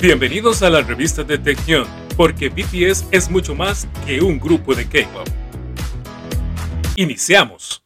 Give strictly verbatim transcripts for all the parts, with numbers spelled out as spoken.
Bienvenidos a la revista de Taehyun, porque B T S es mucho más que un grupo de K-pop. Iniciamos.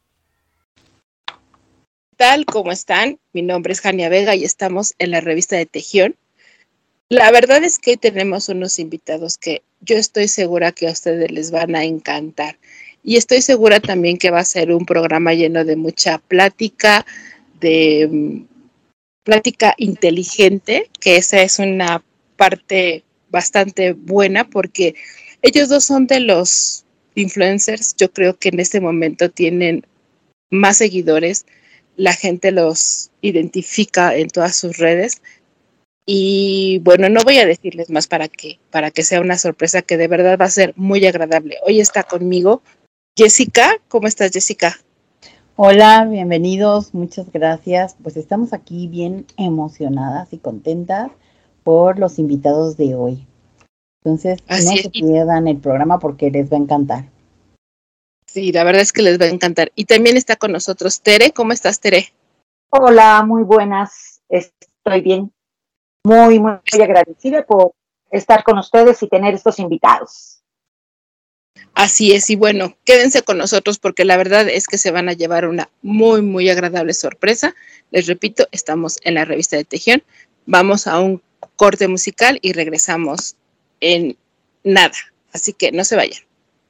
¿Qué tal? ¿Cómo están? Mi nombre es Jania Vega y estamos en la revista de Taehyun. La verdad es que tenemos unos invitados que yo estoy segura que a ustedes les van a encantar. Y estoy segura también que va a ser un programa lleno de mucha plática, de um, plática inteligente, que esa es una parte bastante buena porque ellos dos son de los influencers, yo creo que en este momento tienen más seguidores, la gente los identifica en todas sus redes y bueno, no voy a decirles más para que, para que sea una sorpresa que de verdad va a ser muy agradable. Hoy está conmigo Jessica. ¿Cómo estás, Jessica? Hola, bienvenidos, muchas gracias. Pues estamos aquí bien emocionadas y contentas por los invitados de hoy. Entonces, Así no es. se pierdan el programa porque les va a encantar. Sí, la verdad es que les va a encantar. Y también está con nosotros Tere. ¿Cómo estás, Tere? Hola, muy buenas. Estoy bien. Muy, muy, muy agradecida por estar con ustedes y tener estos invitados. Así es, y bueno, quédense con nosotros porque la verdad es que se van a llevar una muy, muy agradable sorpresa. Les repito, estamos en la revista de Taehyun. Vamos a un corte musical y regresamos en nada. Así que no se vayan.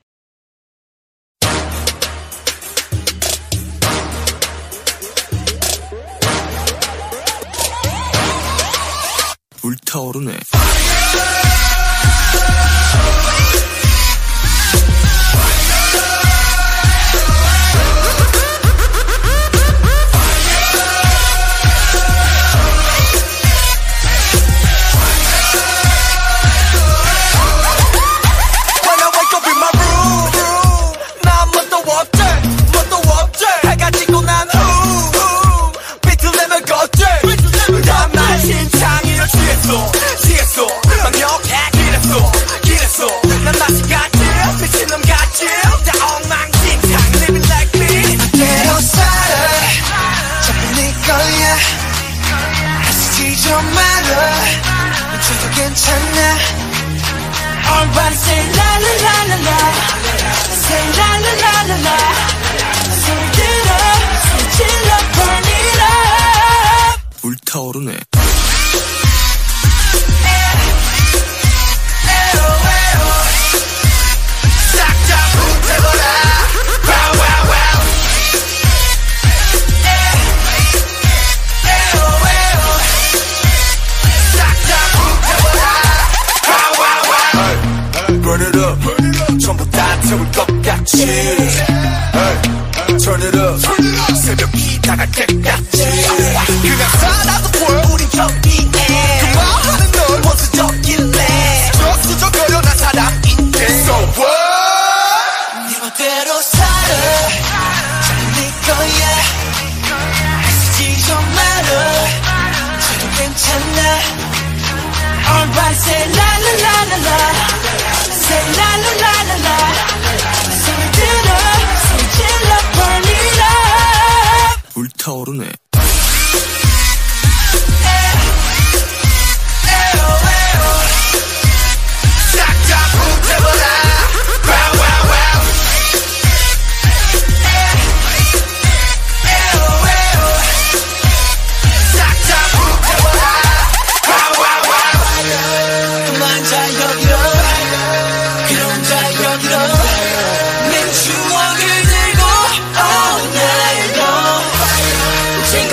불타오르네. Everybody say la la la la la, say la la la la la. 소리 들어, 소리 질러, burn it up. 불타오르네. 태울 것 같이 hey, turn it up 새벽이 다갈 때까지 그냥 살아도 보여 우린 여기에 그 말하는 넌 원수적일래 저수저거려 난 사람인데 So what 네 멋대로 살아 네 거야 쓰지 좀 말아 저도 괜찮아 Everybody say la la la la la say la la la la la 불타오르네. 내 추억을 들고 all night long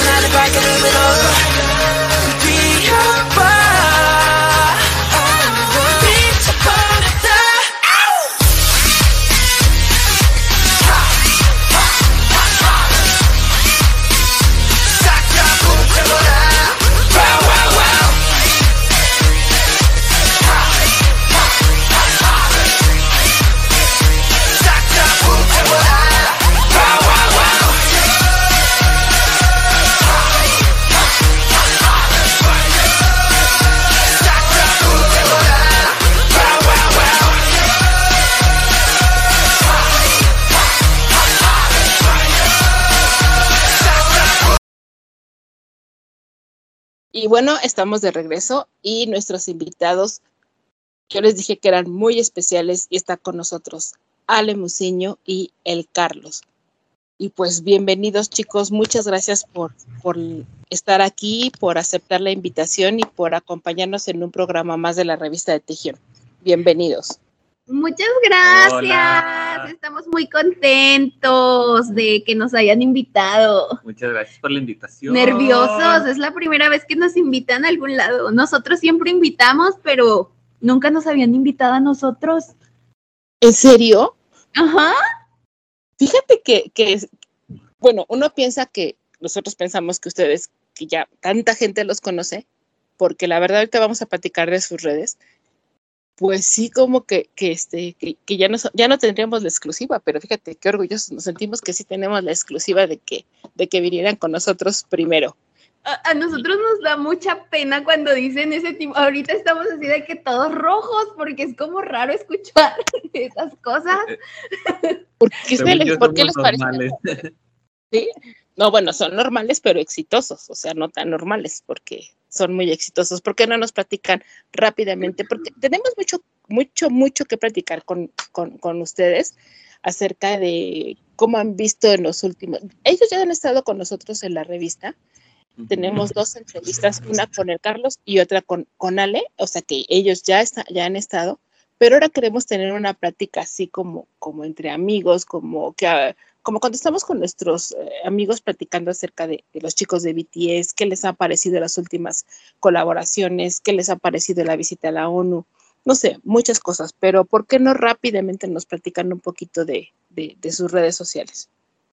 Y bueno, estamos de regreso y nuestros invitados, yo les dije que eran muy especiales y está con nosotros Ale Muciño y el Carlos. Y pues bienvenidos chicos, muchas gracias por, por estar aquí, por aceptar la invitación y por acompañarnos en un programa más de la revista de Tejión. Bienvenidos. Muchas gracias, Hola. Estamos muy contentos de que nos hayan invitado. Muchas gracias por la invitación. Nerviosos, es la primera vez que nos invitan a algún lado. Nosotros siempre invitamos, pero nunca nos habían invitado a nosotros. ¿En serio? Ajá. Fíjate que, que, bueno, uno piensa que, nosotros pensamos que ustedes, que ya tanta gente los conoce, porque la verdad ahorita vamos a platicar de sus redes, pues sí como que, que, este, que, que ya, no, ya no tendríamos la exclusiva, pero fíjate qué orgullosos nos sentimos que sí tenemos la exclusiva de que, de que vinieran con nosotros primero. A, a nosotros nos da mucha pena cuando dicen ese tipo. Ahorita estamos así de que todos rojos, porque es como raro escuchar esas cosas. ¿Por qué, se les, ¿por qué les parece? ¿Sí? No, bueno, son normales, pero exitosos, o sea, no tan normales, porque son muy exitosos. ¿Por qué no nos platican rápidamente? Porque tenemos mucho, mucho, mucho que platicar con, con, con ustedes acerca de cómo han visto en los últimos... Ellos ya han estado con nosotros en la revista. Uh-huh. Tenemos dos entrevistas, una con el Carlos y otra con, con Ale, o sea que ellos ya, está, ya han estado, pero ahora queremos tener una plática así como, como entre amigos, como que... como cuando estamos con nuestros eh, amigos platicando acerca de, de los chicos de B T S, qué les ha parecido las últimas colaboraciones, qué les ha parecido la visita a la ONU, no sé, muchas cosas, pero ¿por qué no rápidamente nos platican un poquito de, de, de sus redes sociales?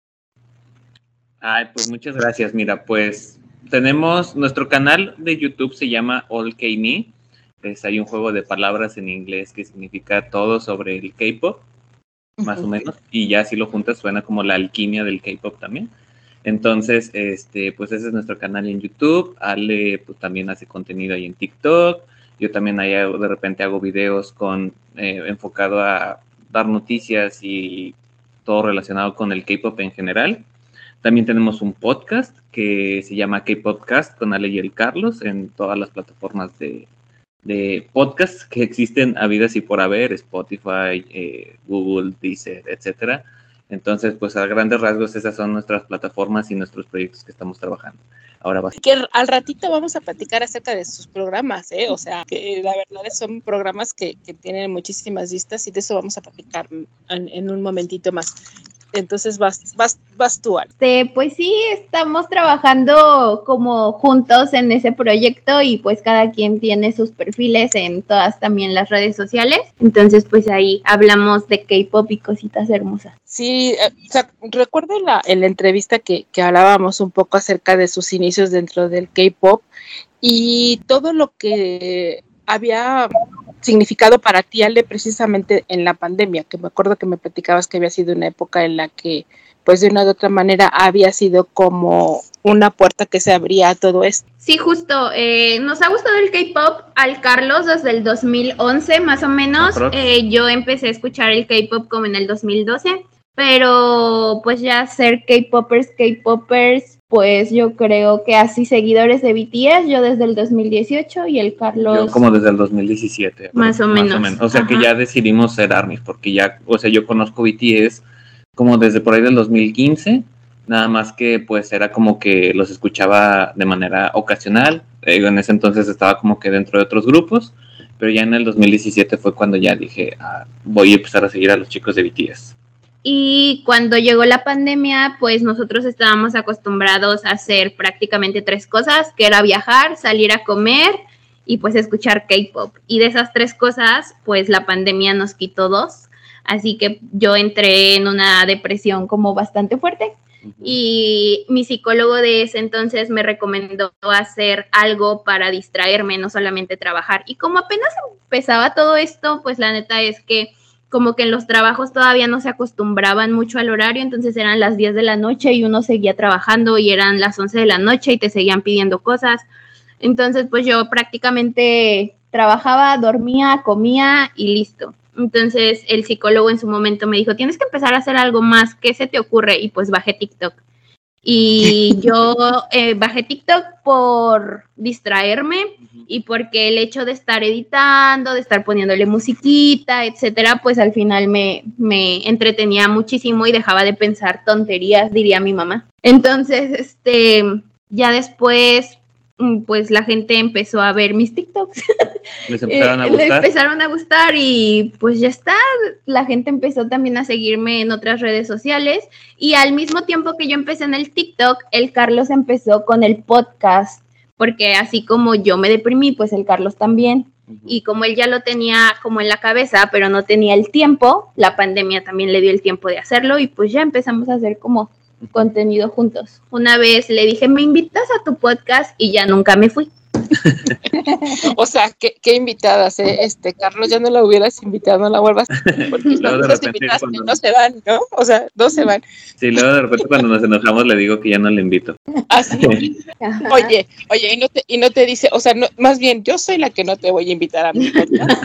Ay, pues muchas gracias. Mira, pues tenemos, nuestro canal de YouTube se llama All K-Me, es, hay un juego de palabras en inglés que significa todo sobre el K-pop, más o menos, y ya si lo juntas suena como la alquimia del K-pop también. Entonces, este, pues ese es nuestro canal en YouTube. Ale pues también hace contenido ahí en TikTok. Yo también ahí hago, de repente hago videos con eh, enfocado a dar noticias y todo relacionado con el K-pop en general. También tenemos un podcast que se llama K-Podcast con Ale y el Carlos en todas las plataformas de de podcasts que existen habidas y por haber, Spotify, eh, Google, Deezer, etcétera. Entonces, pues a grandes rasgos esas son nuestras plataformas y nuestros proyectos que estamos trabajando. Ahora va. Que al ratito vamos a platicar acerca de sus programas, ¿eh? O sea, que la verdad son programas que, que tienen muchísimas vistas y de eso vamos a platicar en, en un momentito más. Entonces vas, vas, vas tú, Ale. Este, pues sí, estamos trabajando como juntos en ese proyecto y pues cada quien tiene sus perfiles en todas también las redes sociales. Entonces pues ahí hablamos de K-pop y cositas hermosas. Sí, o sea, recuerdo la, en la entrevista que, que hablábamos un poco acerca de sus inicios dentro del K-pop y todo lo que había significado para ti, Ale, precisamente en la pandemia, que me acuerdo que me platicabas que había sido una época en la que, pues de una u otra manera, había sido como una puerta que se abría a todo esto. Sí, justo, eh, nos ha gustado el K-pop al Carlos desde el dos mil once, más o menos. Eh, yo empecé a escuchar el K-pop como en el dos mil doce, pero pues ya ser K-popers, K-popers, pues yo creo que así seguidores de B T S, yo desde el dos mil dieciocho y el Carlos... Yo como desde el dos mil diecisiete. Más o más menos. O, menos. o sea, Ajá. que ya decidimos ser ARMYs, porque ya, o sea, yo conozco B T S como desde por ahí del dos mil quince, nada más que pues era como que los escuchaba de manera ocasional, eh, en ese entonces estaba como que dentro de otros grupos, pero ya en el dos mil diecisiete fue cuando ya dije, ah, voy a empezar a seguir a los chicos de B T S. Y cuando llegó la pandemia, pues nosotros estábamos acostumbrados a hacer prácticamente tres cosas, que era viajar, salir a comer y pues escuchar K-pop. Y de esas tres cosas, pues la pandemia nos quitó dos. Así que yo entré en una depresión como bastante fuerte. Uh-huh. Y mi psicólogo de ese entonces me recomendó hacer algo para distraerme, no solamente trabajar. Y como apenas empezaba todo esto, pues la neta es que como que en los trabajos todavía no se acostumbraban mucho al horario, entonces eran las diez de la noche y uno seguía trabajando y eran las once de la noche y te seguían pidiendo cosas. Entonces, pues yo prácticamente trabajaba, dormía, comía y listo. Entonces, el psicólogo en su momento me dijo, tienes que empezar a hacer algo más, ¿qué se te ocurre? Y pues bajé TikTok. Y yo eh, bajé TikTok por distraerme y porque el hecho de estar editando, de estar poniéndole musiquita, etcétera, pues al final me, me entretenía muchísimo y dejaba de pensar tonterías, diría mi mamá. Entonces, este, ya después, pues la gente empezó a ver mis TikToks. Les empezaron a eh, gustar. Les empezaron a gustar y pues ya está. La gente empezó también a seguirme en otras redes sociales y al mismo tiempo que yo empecé en el TikTok, el Carlos empezó con el podcast, porque así como yo me deprimí, pues el Carlos también. Uh-huh. Y como él ya lo tenía como en la cabeza, pero no tenía el tiempo, la pandemia también le dio el tiempo de hacerlo y pues ya empezamos a hacer como contenido juntos. Una vez le dije, ¿me invitas a tu podcast? Y ya nunca me fui. O sea, qué, qué invitadas, ¿eh? Este, Carlos, ya no la hubieras invitado, no la vuelvas, porque las invitadas cuando... no se van, ¿no? O sea, no se van. Sí, luego de repente cuando nos enojamos le digo que ya no le invito. Así. Oye, oye, y no te, y no te dice, o sea, no, más bien, yo soy la que no te voy a invitar a mi podcast.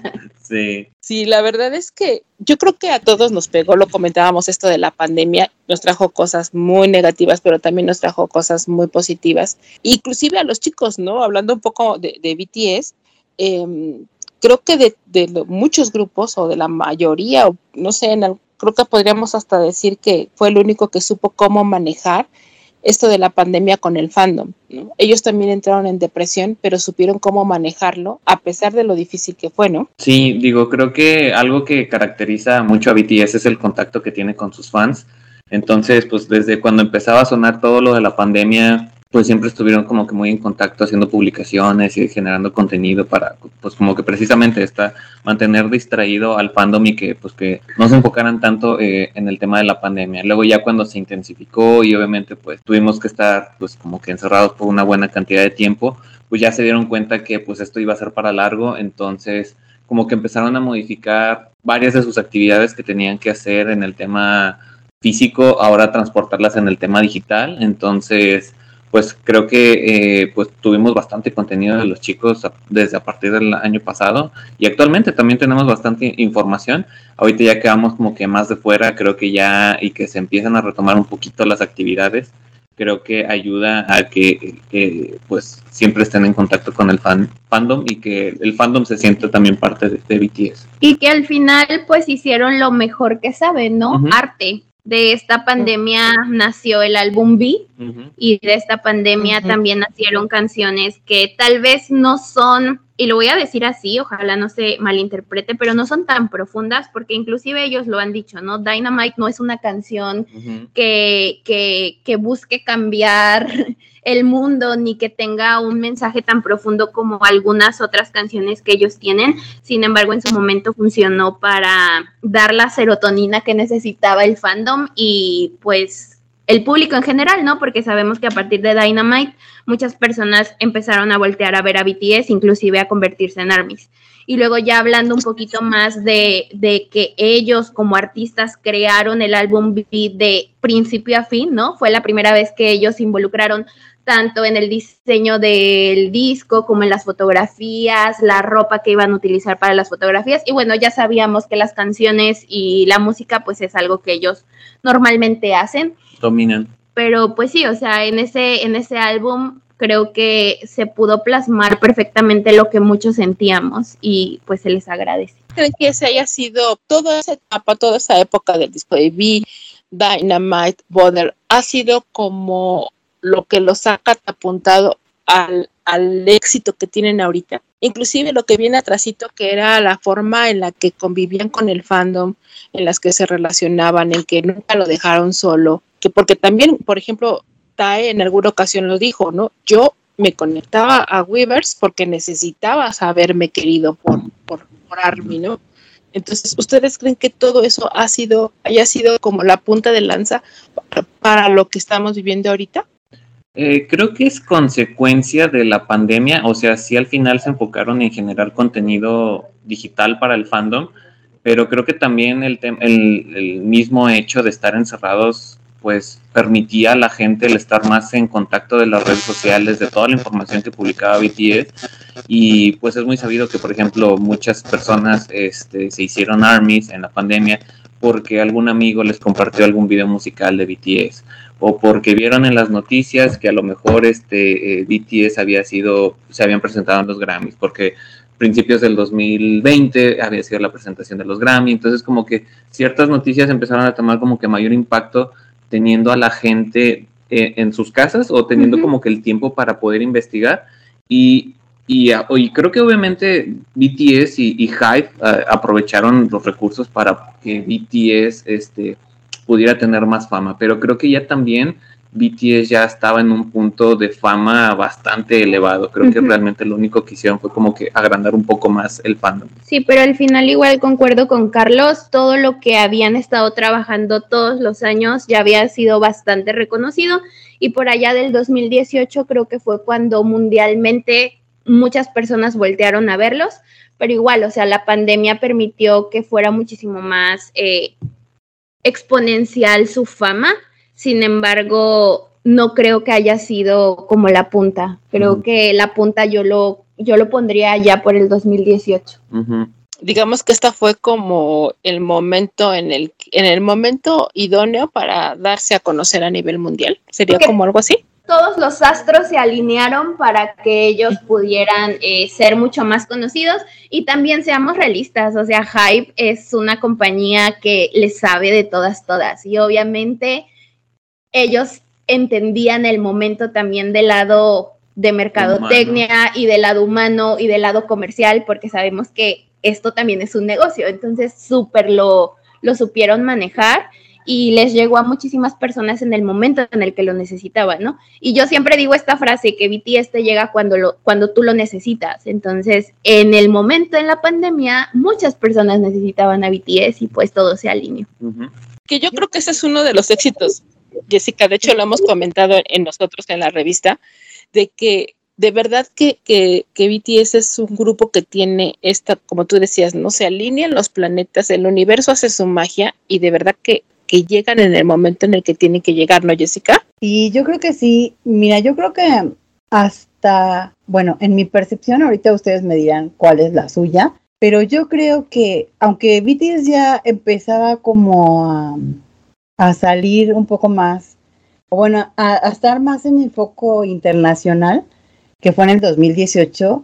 Sí. Sí, la verdad es que yo creo que a todos nos pegó, lo comentábamos, esto de la pandemia, nos trajo cosas muy negativas, pero también nos trajo cosas muy positivas, inclusive a los chicos, ¿no? Hablando un poco de, de B T S, eh, creo que de, de lo, muchos grupos, o de la mayoría, o no sé, en el, creo que podríamos hasta decir que fue el único que supo cómo manejar esto de la pandemia con el fandom, ¿no? Ellos también entraron en depresión, pero supieron cómo manejarlo, a pesar de lo difícil que fue, ¿no? Sí, digo, creo que algo que caracteriza mucho a B T S es el contacto que tiene con sus fans. Entonces, pues desde cuando empezaba a sonar todo lo de la pandemia, pues siempre estuvieron como que muy en contacto haciendo publicaciones y generando contenido para, pues como que precisamente esta, mantener distraído al fandom y que pues que no se enfocaran tanto eh, en el tema de la pandemia. Luego ya cuando se intensificó y obviamente pues tuvimos que estar pues como que encerrados por una buena cantidad de tiempo, pues ya se dieron cuenta que pues esto iba a ser para largo, entonces como que empezaron a modificar varias de sus actividades que tenían que hacer en el tema físico, ahora transportarlas en el tema digital. Entonces pues creo que eh, pues tuvimos bastante contenido de los chicos a, desde a partir del año pasado y actualmente también tenemos bastante información. Ahorita ya quedamos como que más de fuera, creo que ya y que se empiezan a retomar un poquito las actividades, creo que ayuda a que, que pues siempre estén en contacto con el fan, fandom y que el fandom se sienta también parte de, de B T S. Y que al final pues hicieron lo mejor que saben, ¿no? Uh-huh. Arte. De esta pandemia uh-huh. nació el álbum V uh-huh. y de esta pandemia uh-huh. también nacieron canciones que tal vez no son, y lo voy a decir así, ojalá no se malinterprete, pero no son tan profundas porque inclusive ellos lo han dicho, ¿no? Dynamite no es una canción uh-huh. que, que, que busque cambiar el mundo ni que tenga un mensaje tan profundo como algunas otras canciones que ellos tienen. Sin embargo, en su momento funcionó para dar la serotonina que necesitaba el fandom y pues el público en general, ¿no? Porque sabemos que a partir de Dynamite muchas personas empezaron a voltear a ver a B T S, inclusive a convertirse en ARMYs. Y luego ya hablando un poquito más de, de que ellos como artistas crearon el álbum V de principio a fin, ¿no? Fue la primera vez que ellos se involucraron tanto en el diseño del disco como en las fotografías, la ropa que iban a utilizar para las fotografías. Y bueno, ya sabíamos que las canciones y la música pues es algo que ellos normalmente hacen. Dominan. Pero pues sí, o sea, en ese, en ese álbum creo que se pudo plasmar perfectamente lo que muchos sentíamos y pues se les agradece. ¿Creen que ese haya sido toda esa etapa, toda esa época del disco de V, Dynamite, Border, ha sido como lo que los ha catapultado al, al éxito que tienen ahorita? Inclusive lo que viene atrásito, que era la forma en la que convivían con el fandom, en las que se relacionaban, en que nunca lo dejaron solo, que porque también, por ejemplo, Tae en alguna ocasión lo dijo, ¿no? Yo me conectaba a Weverse porque necesitaba saberme querido por, por, por ARMY, ¿no? Entonces, ¿ustedes creen que todo eso ha sido, haya sido como la punta de lanza para, para lo que estamos viviendo ahorita? Eh, creo que es consecuencia de la pandemia, o sea, sí al final se enfocaron en generar contenido digital para el fandom, pero creo que también el, te- el, el mismo hecho de estar encerrados, pues permitía a la gente el estar más en contacto de las redes sociales, de toda la información que publicaba B T S, y pues es muy sabido que, por ejemplo, muchas personas este, se hicieron ARMYs en la pandemia porque algún amigo les compartió algún video musical de B T S, o porque vieron en las noticias que a lo mejor este eh, B T S había sido, se habían presentado en los Grammys, porque principios del dos mil veinte había sido la presentación de los Grammy, entonces como que ciertas noticias empezaron a tomar como que mayor impacto teniendo a la gente eh, en sus casas o teniendo uh-huh. como que el tiempo para poder investigar y, y, y creo que obviamente B T S y, y Hype uh, aprovecharon los recursos para que B T S este, pudiera tener más fama, pero creo que ya también B T S ya estaba en un punto de fama bastante elevado. Creo uh-huh. que realmente lo único que hicieron fue como que agrandar un poco más el fandom. Sí, pero al final igual concuerdo con Carlos, todo lo que habían estado trabajando todos los años ya había sido bastante reconocido y por allá del dos mil dieciocho creo que fue cuando mundialmente muchas personas voltearon a verlos, pero igual, o sea, la pandemia permitió que fuera muchísimo más eh, exponencial su fama. Sin embargo, no creo que haya sido como la punta. Creo uh-huh. que la punta yo lo, yo lo pondría ya por el dos mil dieciocho. Uh-huh. Digamos que esta fue como el momento en el, en el momento idóneo para darse a conocer a nivel mundial. ¿Sería Porque como algo así? Todos los astros se alinearon para que ellos pudieran eh, ser mucho más conocidos y también seamos realistas. O sea, Hype es una compañía que le sabe de todas, todas. Y obviamente ellos entendían el momento también del lado de mercadotecnia humano. Y del lado humano y del lado comercial, porque sabemos que esto también es un negocio, entonces súper lo, lo supieron manejar y les llegó a muchísimas personas en el momento en el que lo necesitaban, ¿no? Y yo siempre digo esta frase, que B T S te llega cuando, lo, cuando tú lo necesitas, entonces en el momento en la pandemia muchas personas necesitaban a B T S y pues todo se alineó. Uh-huh. Que yo creo que ese es uno de los éxitos, Jessica, de hecho lo hemos comentado en nosotros en la revista, de que de verdad que, que, que B T S es un grupo que tiene esta, como tú decías, no se alinean los planetas, el universo hace su magia y de verdad que, que llegan en el momento en el que tienen que llegar, ¿no, Jessica? Sí, yo creo que sí. Mira, yo creo que hasta, bueno, en mi percepción, ahorita ustedes me dirán cuál es la suya, pero yo creo que aunque B T S ya empezaba como a... a salir un poco más, o bueno, a, a estar más en el foco internacional, que fue en el dos mil dieciocho,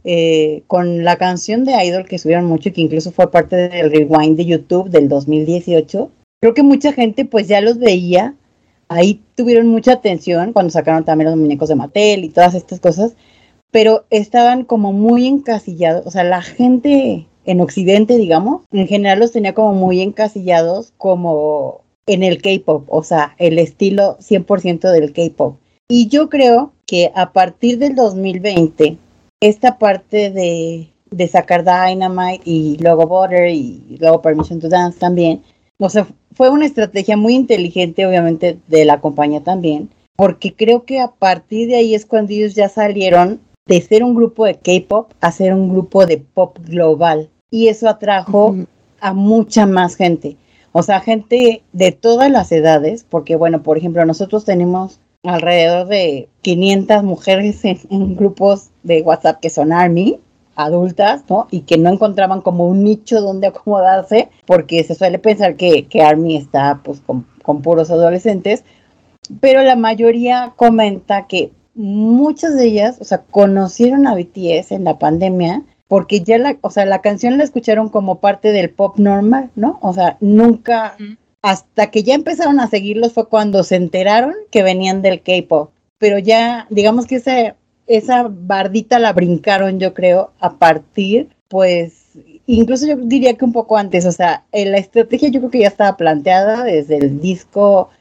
eh, con la canción de Idol que subieron mucho y que incluso fue parte del rewind de YouTube del dos mil dieciocho. Creo que mucha gente pues ya los veía, ahí tuvieron mucha atención cuando sacaron también los muñecos de Mattel y todas estas cosas, pero estaban como muy encasillados, o sea, la gente en Occidente, digamos, en general los tenía como muy encasillados como en el K-pop, o sea, el estilo cien por ciento del K-pop. Y yo creo que a partir del dos mil veinte, esta parte de, de sacar Dynamite y luego Butter y luego Permission to Dance también, o sea, fue una estrategia muy inteligente, obviamente, de la compañía también, porque creo que a partir de ahí es cuando ellos ya salieron de ser un grupo de K-pop a ser un grupo de pop global. Y eso atrajo uh-huh. a mucha más gente. O sea, gente de todas las edades, porque bueno, por ejemplo, nosotros tenemos alrededor de quinientas mujeres en, en grupos de WhatsApp que son ARMY, adultas, ¿no? Y que no encontraban como un nicho donde acomodarse, porque se suele pensar que, que ARMY está pues con, con puros adolescentes, pero la mayoría comenta que muchas de ellas, o sea, conocieron a B T S en la pandemia, porque ya la, o sea, la canción la escucharon como parte del pop normal, ¿no? O sea, nunca, uh-huh. hasta que ya empezaron a seguirlos fue cuando se enteraron que venían del K-pop. Pero ya, digamos que esa, esa bardita la brincaron, yo creo, a partir, pues, incluso yo diría que un poco antes, o sea, la estrategia yo creo que ya estaba planteada desde el disco,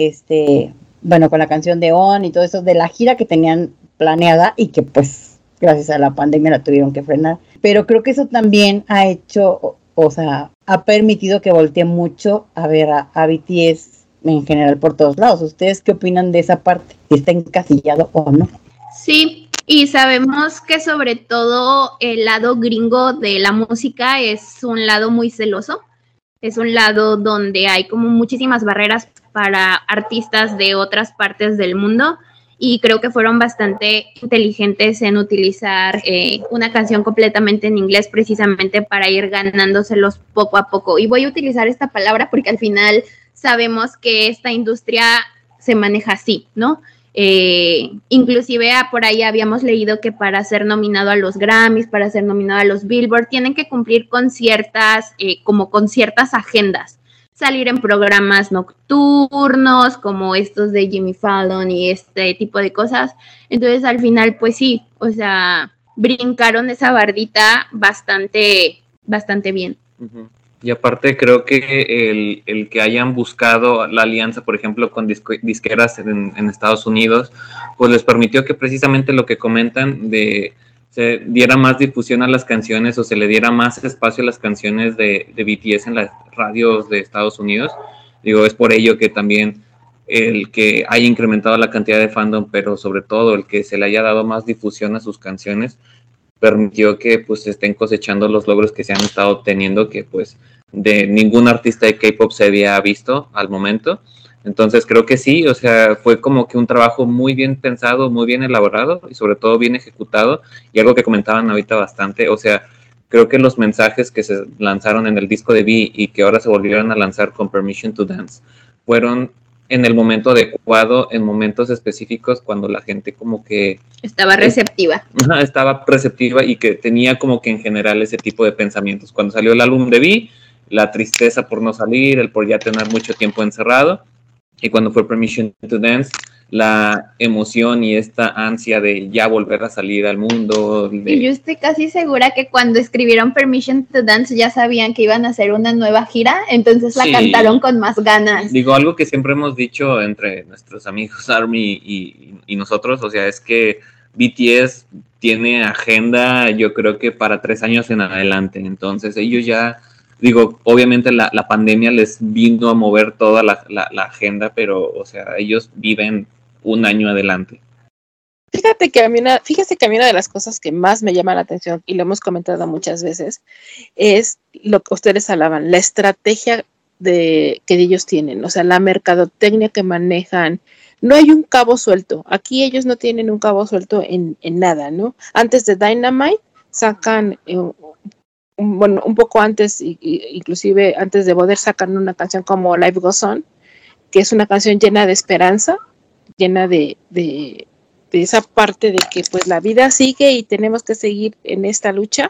este, bueno, con la canción de On y todo eso, de la gira que tenían planeada y que pues gracias a la pandemia la tuvieron que frenar. Pero creo que eso también ha hecho, o, o sea, ha permitido que voltee mucho a ver a, a B T S en general por todos lados. ¿Ustedes qué opinan de esa parte? ¿Si está encasillado o no? Sí, y sabemos que sobre todo el lado gringo de la música es un lado muy celoso. Es un lado donde hay como muchísimas barreras para artistas de otras partes del mundo. Y creo que fueron bastante inteligentes en utilizar eh, una canción completamente en inglés precisamente para ir ganándoselos poco a poco. Y voy a utilizar esta palabra porque al final sabemos que esta industria se maneja así, ¿no? Eh, inclusive ah, por ahí habíamos leído que para ser nominado a los Grammys, para ser nominado a los Billboard, tienen que cumplir con ciertas, eh, como con ciertas agendas, salir en programas nocturnos, como estos de Jimmy Fallon y este tipo de cosas. Entonces al final, pues sí, o sea, brincaron esa bardita bastante, bastante bien. Uh-huh. Y aparte creo que el, el que hayan buscado la alianza, por ejemplo, con disco, disqueras en, en Estados Unidos, pues les permitió que precisamente lo que comentan de se diera más difusión a las canciones o se le diera más espacio a las canciones de, de B T S en las radios de Estados Unidos. Digo, es por ello que también el que haya incrementado la cantidad de fandom, pero sobre todo el que se le haya dado más difusión a sus canciones, permitió que pues estén cosechando los logros que se han estado obteniendo, que pues de ningún artista de K-pop se había visto al momento. Entonces creo que sí, o sea, fue como que un trabajo muy bien pensado, muy bien elaborado y sobre todo bien ejecutado, y algo que comentaban ahorita bastante, o sea, creo que los mensajes que se lanzaron en el disco de V y que ahora se volvieron a lanzar con Permission to Dance fueron en el momento adecuado, en momentos específicos, cuando la gente como que... Estaba receptiva. Ajá, estaba receptiva y que tenía como que en general ese tipo de pensamientos. Cuando salió el álbum de V, la tristeza por no salir, el por ya tener mucho tiempo encerrado, y cuando fue Permission to Dance, la emoción y esta ansia de ya volver a salir al mundo. De... Y yo estoy casi segura que cuando escribieron Permission to Dance ya sabían que iban a hacer una nueva gira, entonces la sí. cantaron con más ganas. Digo, algo que siempre hemos dicho entre nuestros amigos ARMY y, y nosotros, o sea, es que B T S tiene agenda, yo creo que para tres años en adelante, entonces ellos ya... Digo, obviamente la, la pandemia les vino a mover toda la, la, la agenda, pero, o sea, ellos viven un año adelante. Fíjate que a mí una, fíjate que a mí una de las cosas que más me llama la atención, y lo hemos comentado muchas veces, es lo que ustedes hablaban, la estrategia de, que ellos tienen, o sea, la mercadotecnia que manejan. No hay un cabo suelto. Aquí ellos no tienen un cabo suelto en, en nada, ¿no? Antes de Dynamite sacan... Eh, bueno, un poco antes, inclusive antes de poder sacar una canción como Life Goes On, que es una canción llena de esperanza, llena de, de, de esa parte de que pues la vida sigue y tenemos que seguir en esta lucha.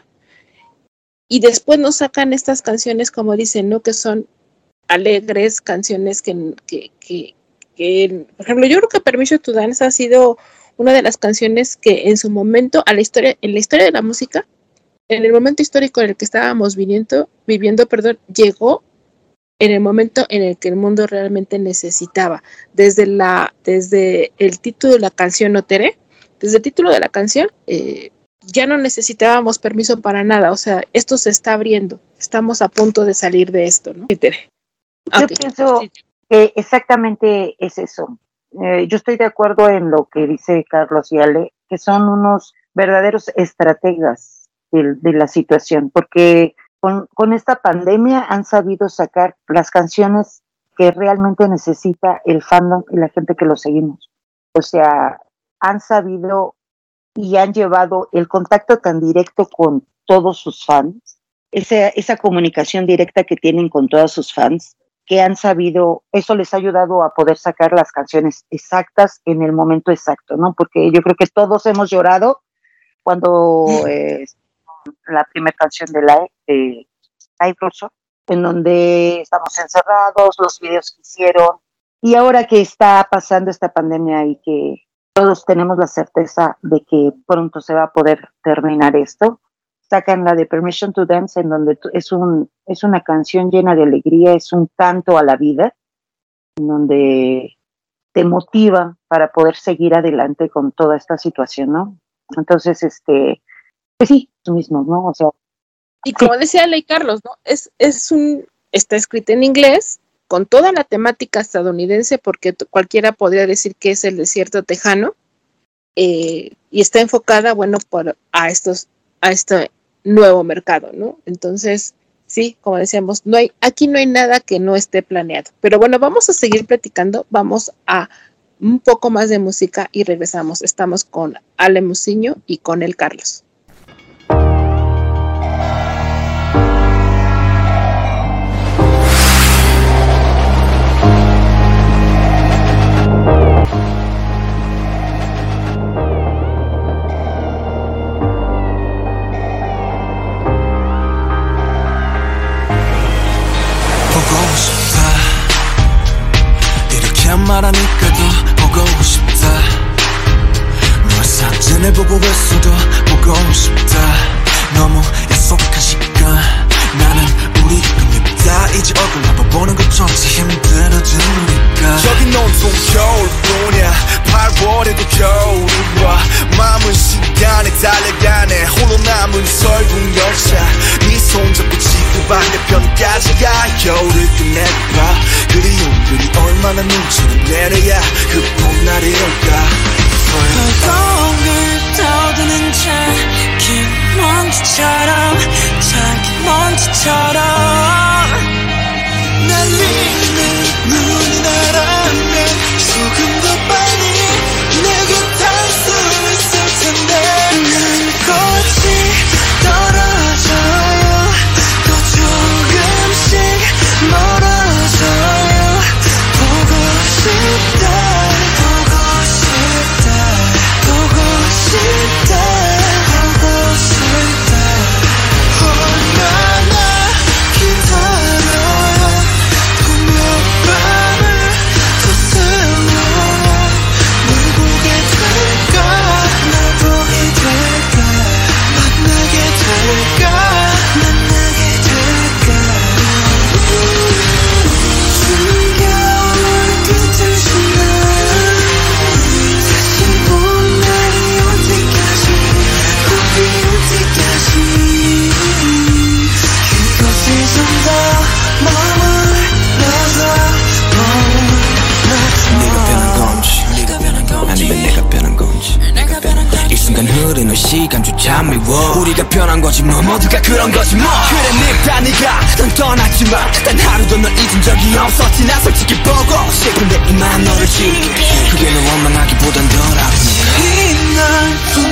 Y después nos sacan estas canciones, como dicen, ¿no? Que son alegres, canciones que, que, que, que, por ejemplo, yo creo que Permission to Dance ha sido una de las canciones que en su momento, a la historia, en la historia de la música, en el momento histórico en el que estábamos viviendo, viviendo, perdón, llegó en el momento en el que el mundo realmente necesitaba. Desde la, desde el título de la canción No Tere, desde el título de la canción, eh, ya no necesitábamos permiso para nada. O sea, esto se está abriendo. Estamos a punto de salir de esto, ¿no? Tere. Yo okay. pienso que exactamente es eso. Eh, yo estoy de acuerdo en lo que dice Carlos y Ale, que son unos verdaderos estrategas De, de la situación, porque con, con esta pandemia han sabido sacar las canciones que realmente necesita el fandom y la gente que lo seguimos. O sea, han sabido y han llevado el contacto tan directo con todos sus fans, esa, esa comunicación directa que tienen con todos sus fans, que han sabido, eso les ha ayudado a poder sacar las canciones exactas en el momento exacto, ¿no? Porque yo creo que todos hemos llorado cuando... Eh, la primera canción de la de Life Goes On, en donde estamos encerrados, los videos que hicieron, y ahora que está pasando esta pandemia y que todos tenemos la certeza de que pronto se va a poder terminar esto, sacan la de Permission to Dance, en donde es un es una canción llena de alegría, es un canto a la vida, en donde te motiva para poder seguir adelante con toda esta situación, ¿no? Entonces, este pues sí, tú mismo, ¿no? O sea, y como sí. decía Ley Carlos, ¿no? Es, es un, está escrito en inglés, con toda la temática estadounidense, porque t- cualquiera podría decir que es el desierto tejano, eh, y está enfocada, bueno, por, a estos, a este nuevo mercado, ¿no? Entonces, sí, como decíamos, no hay, aquí no hay nada que no esté planeado. Pero bueno, vamos a seguir platicando, vamos a un poco más de música y regresamos. Estamos con Ale Musiño y con el Carlos. 보고 싶다 너무 약속한 시간 나는 우리 꿈입다 이제 얼굴 한번 보는 것조차 힘들어지니까 저기 온통 겨울뿐이야 팔월에도 겨울이 와 마음은 시간에 달려가네 홀로 남은 설국 열차 네 손잡고 지구 반대편까지 가 겨울을 끝내봐 그리움들이 얼마나 눈치를 내려야 그 봄날이 올까 동글 떠드는 작은 먼지처럼 작은 먼지처럼 날리는 눈이 나라면 조금 더 빨리 내게 닿을 수 있을 텐데 난 꽃이 떨어져요 또 조금씩 멀어져요 보고 싶다 보고 싶다 보고 싶다 보고 싶다 얼마나 기다려요 또 몇 밤을 더 세워요 널 보게 될까 날 보게 될까 만나게 될까 만나게 될까 숨겨올 끝을 지나 다시 봄날이 올 때까지 꼭 피울 때까지 그곳에 좀 더 머물러서 네가 변한 건지 아니면 내가 변한 건지 이 순간 흐르는 시간조차 미워 우리가 변한 거지 뭐 모두가 그런 거지 뭐 그래 늙다 네가 넌 떠났지만 단 하루도 널 잊은 적이 없었지 나 솔직히 보고 싶은데 이만 너를 지울게 그게 널 원망하기보단 덜 아프니까 이날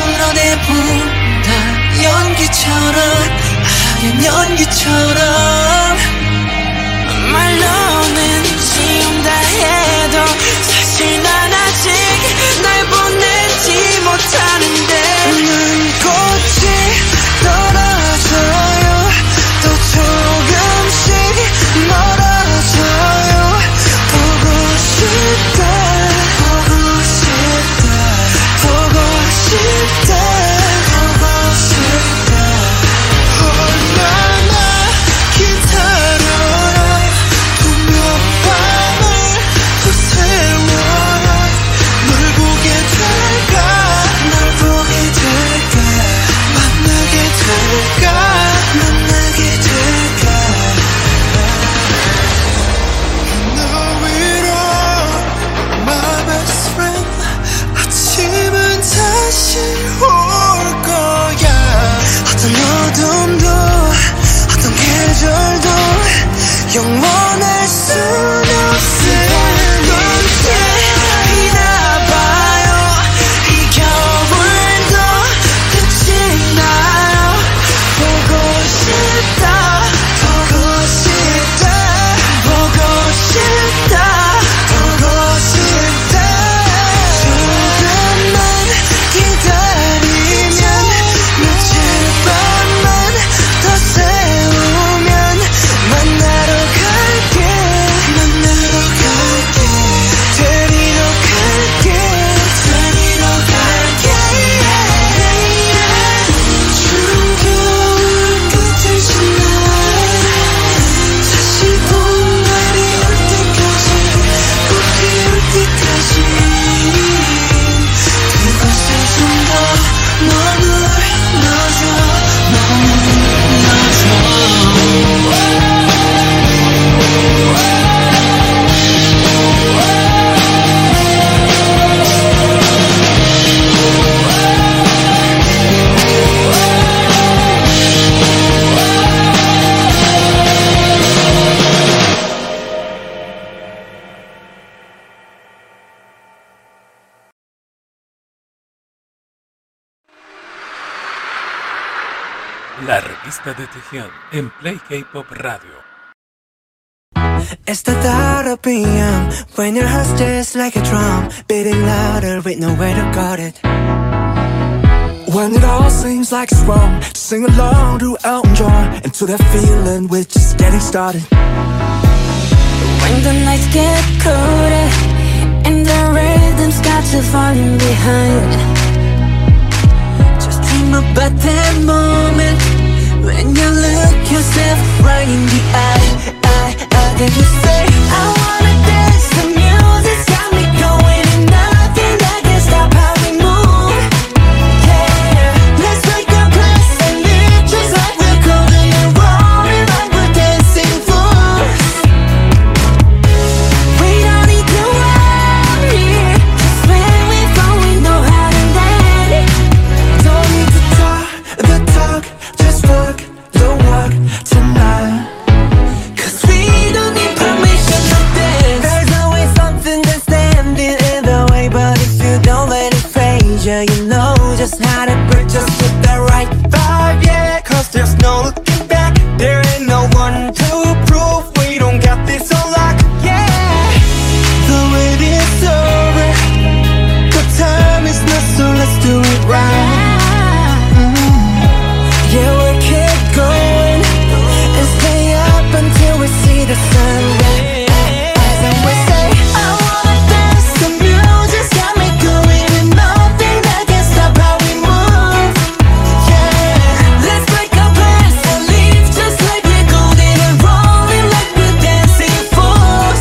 풀어내본다 연기처럼 하얀 연기처럼 말로는 지운다 해도 사실 난 아직 날 보내지 못하는데 난 꽃이 떨어져요 또 조금씩 멀어져요 보고 싶다 보고 싶다 보고 싶다 보고 싶다 얼마나 기다려요 또 몇 밤을 더 세워요 널 보게 될까 날 보게 될까 만나게 될까 만나게 될까 너 위로 my best friend 아침은 다시 올 거야 어떤 어둠도 어떤 계절도 영원할 순 없을 넌때이나 봐요 이 겨울도 끝이 나요 보고 싶다 보고 싶다 보고 싶다 보고 싶다 조금만 기다리면 며칠 밤만 더 세우면 만나러 갈게 만나러 갈게 데리러 갈게 데리러 갈게 추운 겨울 끝을 지나 다시 봄날이 올 때까지 꼭 피울 때까지 그곳에 좀 더 머물러줘 La revista de Tejión en Play K-Pop Radio. It's the thought of P M when your heart just like a drum, beating louder with nowhere to guard it. When it all seems like it's wrong, just sing along to Elton John and to that feeling we're just getting started. When the nights get colder and the rhythm's got you falling behind, just dream about them myself right in the eye, eye, eye. Then you say, I wanna dance, the music's got me going, and nothing that can stop how we move. Yeah, let's make a place and live just like we're golden and rolling like we're dancing fools. We don't need to worry, just when we fall we know how to land. Don't need to talk the talk, just walk the walk tonight. Cause we don't need permission to dance. There's always something that's standing in the way, but if you don't let it phase you, you know just how to break, just with the right vibe, yeah. Cause there's no looking back, there ain't no one to prove we don't got this on lock, yeah. The wait is over, the time is not, so let's do it right. Yeah, we'll keep going and stay up until we see the sun rise. And we say, I wanna dance, the music's got me going, and nothing that can stop how we move. Yeah, let's break our plans and leave just like we're golden and rolling like we're dancing fools.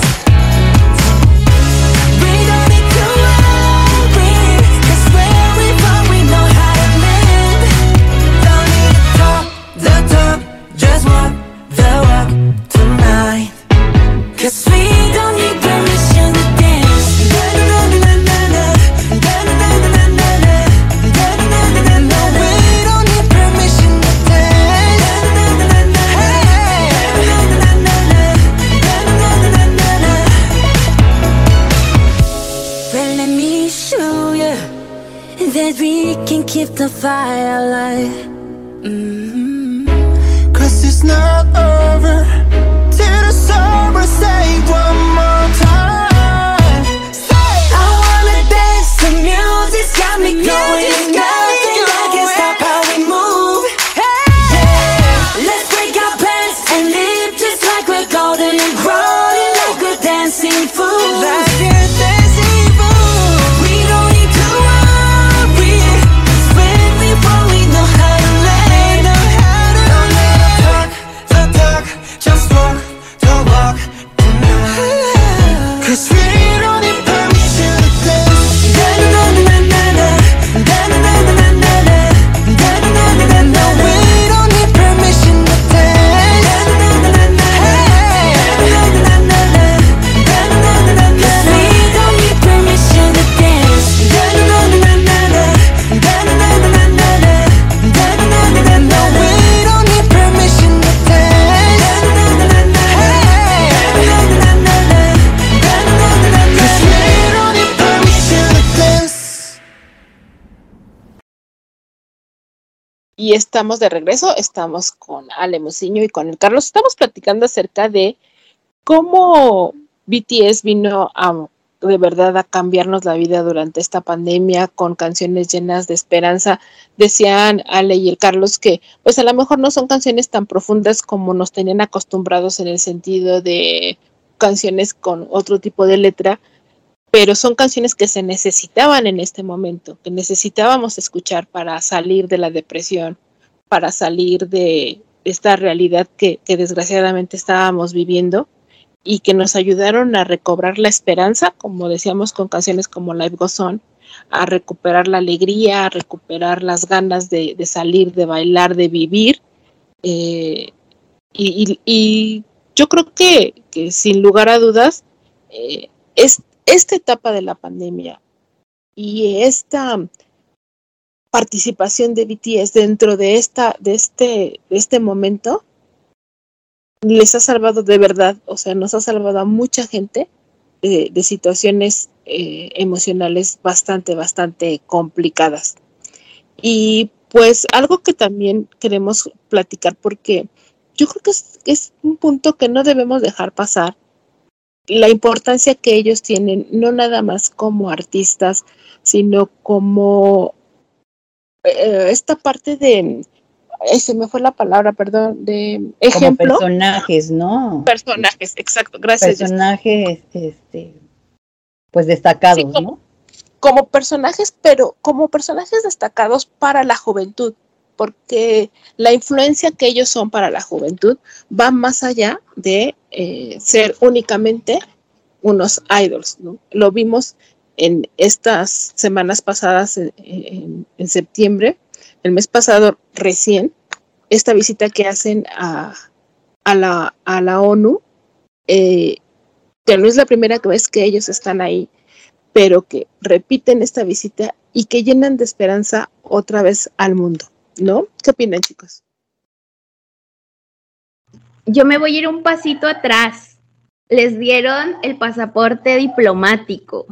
We don't need to worry, cause where we fall we know how to land. Don't need to talk the talk, just walk the walk tonight. Cause we don't need permission to dance. Da-da-da-da-da-da, da-da-da-da-da-da, da-da-da-da-da-da. We don't need permission to dance. Da-da-da-da-da-da, hey, da-da-da-da-da-da, da-da-da-da-da-da. Well, let me show you that we can keep the fire alive. Mm-hmm. Cause it's not over till the summer. Say one more time. Say, I wanna dance, the music's got me going, and nothing that can stop how we move. Yeah, let's break our plans and live just like we're golden and rolling like we're dancing fools. Like we're dancing fools. We don't need to worry, 'cause when we fall we know how to land. Don't need to talk the talk, just walk the walk tonight. 'Cause we don't need permission to dance. Da-da-da-da-da-da, da-da-da-da-da-da, da-da-da-da-da-da. We don't need permission to dance. Da-da-da-da-da-da, hey, da-da-da-da-da-da, da-da-da-da-da-da. 'Cause we don't need permission to dance. Da-da-da-da-da-da, da-da-da-da-da-da, da-da-da-da-da-da. We don't need permission to dance. Da-da-da-da-da-da, hey, da-da-da-da-da-da, da-da-da-da-da-da. 'Cause we don't need permission to dance. Y estamos de regreso, estamos con Ale Musiño y con el Carlos. Estamos platicando acerca de cómo B T S vino a de verdad a cambiarnos la vida durante esta pandemia con canciones llenas de esperanza. Decían Ale y el Carlos que pues a lo mejor no son canciones tan profundas como nos tenían acostumbrados en el sentido de canciones con otro tipo de letra, pero son canciones que se necesitaban en este momento, que necesitábamos escuchar para salir de la depresión, para salir de esta realidad que, que desgraciadamente estábamos viviendo, y que nos ayudaron a recobrar la esperanza, como decíamos con canciones como Life Goes On, a recuperar la alegría, a recuperar las ganas de, de salir, de bailar, de vivir. Eh, y, y, y yo creo que, que sin lugar a dudas, eh, es esta etapa de la pandemia y esta participación de B T S dentro de esta de este de este momento les ha salvado de verdad, o sea, nos ha salvado a mucha gente de, de situaciones eh, emocionales bastante bastante complicadas. Y pues algo que también queremos platicar, porque yo creo que es, es un punto que no debemos dejar pasar, la importancia que ellos tienen, no nada más como artistas, sino como eh, esta parte de, eh, se me fue la palabra, perdón, de ejemplo. Como personajes, ¿no? Personajes, exacto, gracias. Personajes, este, pues destacados, sí, como, ¿no? Como personajes, pero como personajes destacados para la juventud, porque la influencia que ellos son para la juventud va más allá de eh, ser únicamente unos idols, ¿no? Lo vimos en estas semanas pasadas, en, en, en septiembre, el mes pasado recién, esta visita que hacen a, a, la, a la ONU, eh, que no es la primera vez que ellos están ahí, pero que repiten esta visita y que llenan de esperanza otra vez al mundo, ¿no? ¿Qué opinan, chicos? Yo me voy a ir un pasito atrás. Les dieron el pasaporte diplomático.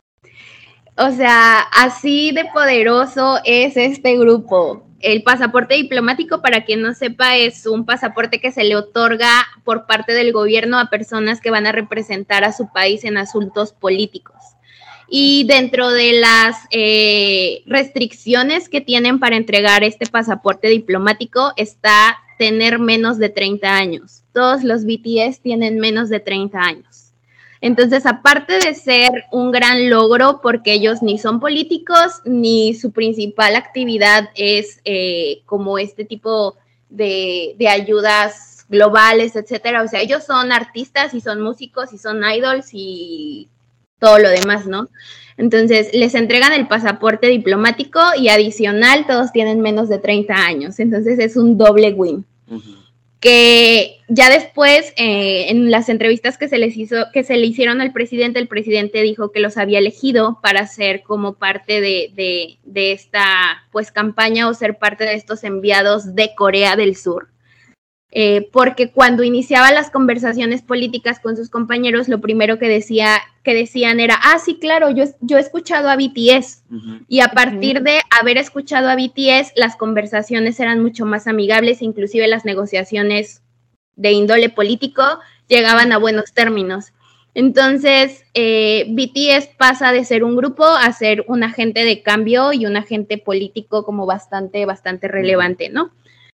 O sea, así de poderoso es este grupo. El pasaporte diplomático, para quien no sepa, es un pasaporte que se le otorga por parte del gobierno a personas que van a representar a su país en asuntos políticos. Y dentro de las eh, restricciones que tienen para entregar este pasaporte diplomático está tener menos de treinta años. Todos los B T S tienen menos de treinta años. Entonces, aparte de ser un gran logro, porque ellos ni son políticos, ni su principal actividad es eh, como este tipo de, de ayudas globales, etcétera. O sea, ellos son artistas y son músicos y son idols y todo lo demás, ¿no? Entonces, les entregan el pasaporte diplomático y adicional, todos tienen menos de treinta años. Entonces, es un doble win. Uh-huh. Que ya después, eh, en las entrevistas que se les hizo, que se le hicieron al presidente, el presidente dijo que los había elegido para ser como parte de, de, de esta, pues, campaña o ser parte de estos enviados de Corea del Sur. Eh, porque cuando iniciaba las conversaciones políticas con sus compañeros, lo primero que decía, que decían era, ah, sí, claro, yo, yo he escuchado a B T S, uh-huh. Y a partir de haber escuchado a B T S, las conversaciones eran mucho más amigables, inclusive las negociaciones de índole político llegaban a buenos términos. Entonces, eh, B T S pasa de ser un grupo a ser un agente de cambio y un agente político como bastante, bastante relevante, ¿no?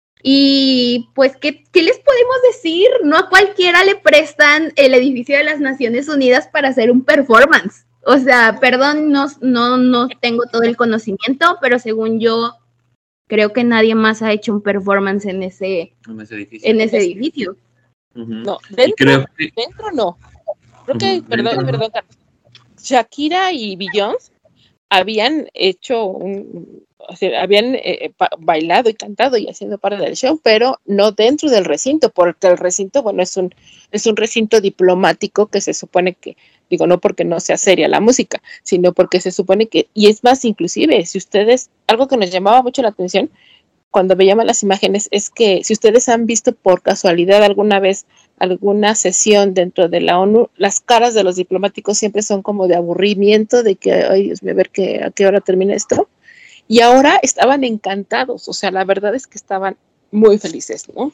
Y pues, ¿qué, ¿qué les podemos decir? No a cualquiera le prestan el edificio de las Naciones Unidas para hacer un performance. O sea, perdón, no, no, no tengo todo el conocimiento, pero según yo, creo que nadie más ha hecho un performance en ese, en ese edificio. En ese edificio. Uh-huh. No, dentro, creo que... dentro no. Creo que, uh-huh. perdón, perdón, Carlos. Shakira y Beyoncé habían hecho un... O sea, habían eh, pa- bailado y cantado y haciendo parte del show, pero no dentro del recinto, porque el recinto, bueno, es un es un recinto diplomático que se supone que, digo, no porque no sea seria la música, sino porque se supone que, y es más, inclusive, si ustedes, algo que nos llamaba mucho la atención cuando veíamos las imágenes, es que si ustedes han visto por casualidad alguna vez alguna sesión dentro de la ONU, las caras de los diplomáticos siempre son como de aburrimiento, de que, ay, Dios mío, a ver qué, a qué hora termina esto. Y ahora estaban encantados, o sea, la verdad es que estaban muy felices, ¿no?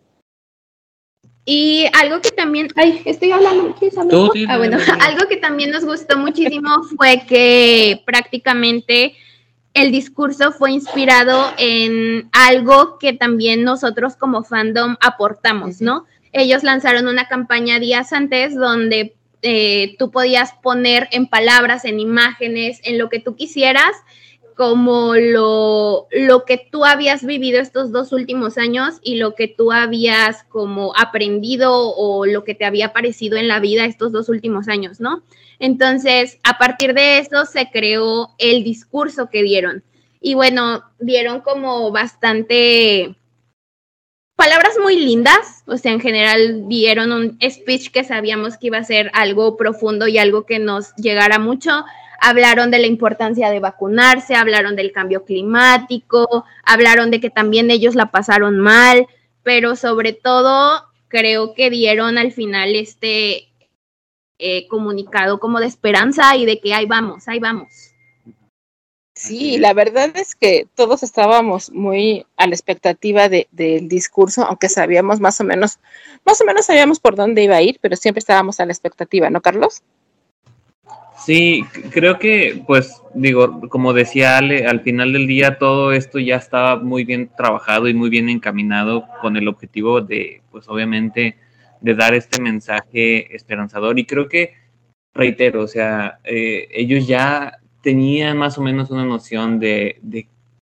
Y algo que también, ay, estoy hablando, ¿quieres hablar? Ah, bueno, algo que también nos gustó muchísimo fue que prácticamente el discurso fue inspirado en algo que también nosotros como fandom aportamos, ¿no? Ellos lanzaron una campaña días antes donde eh, tú podías poner en palabras, en imágenes, en lo que tú quisieras, como lo, lo que tú habías vivido estos dos últimos años y lo que tú habías como aprendido o lo que te había parecido en la vida estos dos últimos años, ¿no? Entonces, a partir de eso se creó el discurso que dieron. Y bueno, dieron como bastante palabras muy lindas, o sea, en general dieron un speech que sabíamos que iba a ser algo profundo y algo que nos llegara mucho. Hablaron de la importancia de vacunarse, hablaron del cambio climático, hablaron de que también ellos la pasaron mal, pero sobre todo creo que dieron al final este eh, comunicado como de esperanza y de que ahí vamos, ahí vamos. Sí, la verdad es que todos estábamos muy a la expectativa de, del discurso, aunque sabíamos más o menos, más o menos sabíamos por dónde iba a ir, pero siempre estábamos a la expectativa, ¿no, Carlos? Sí, creo que, pues, digo, como decía Ale, al final del día todo esto ya estaba muy bien trabajado y muy bien encaminado con el objetivo de, pues, obviamente, de dar este mensaje esperanzador. Y creo que, reitero, o sea, eh, ellos ya tenían más o menos una noción de, de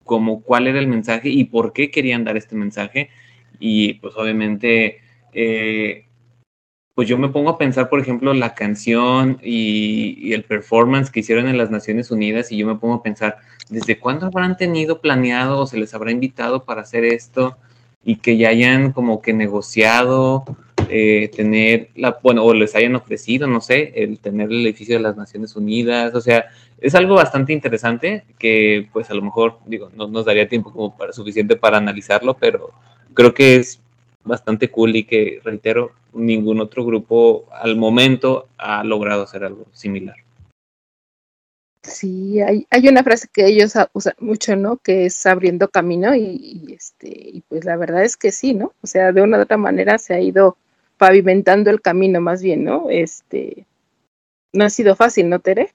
como cuál era el mensaje y por qué querían dar este mensaje. Y pues obviamente, eh, pues yo me pongo a pensar, por ejemplo, la canción y, y el performance que hicieron en las Naciones Unidas, y yo me pongo a pensar, ¿desde cuándo habrán tenido planeado o se les habrá invitado para hacer esto? Y que ya hayan como que negociado eh, tener, la, bueno, o les hayan ofrecido, no sé, el tener el edificio de las Naciones Unidas. O sea, es algo bastante interesante que pues a lo mejor, digo, no nos daría tiempo como para suficiente para analizarlo, pero creo que es bastante cool y que, reitero, ningún otro grupo al momento ha logrado hacer algo similar. Sí, hay, hay una frase que ellos usan mucho, ¿no? Que es abriendo camino y, y este y pues la verdad es que sí, ¿no? O sea, de una u otra manera se ha ido pavimentando el camino más bien, ¿no? Este, no ha sido fácil, ¿no, Tere?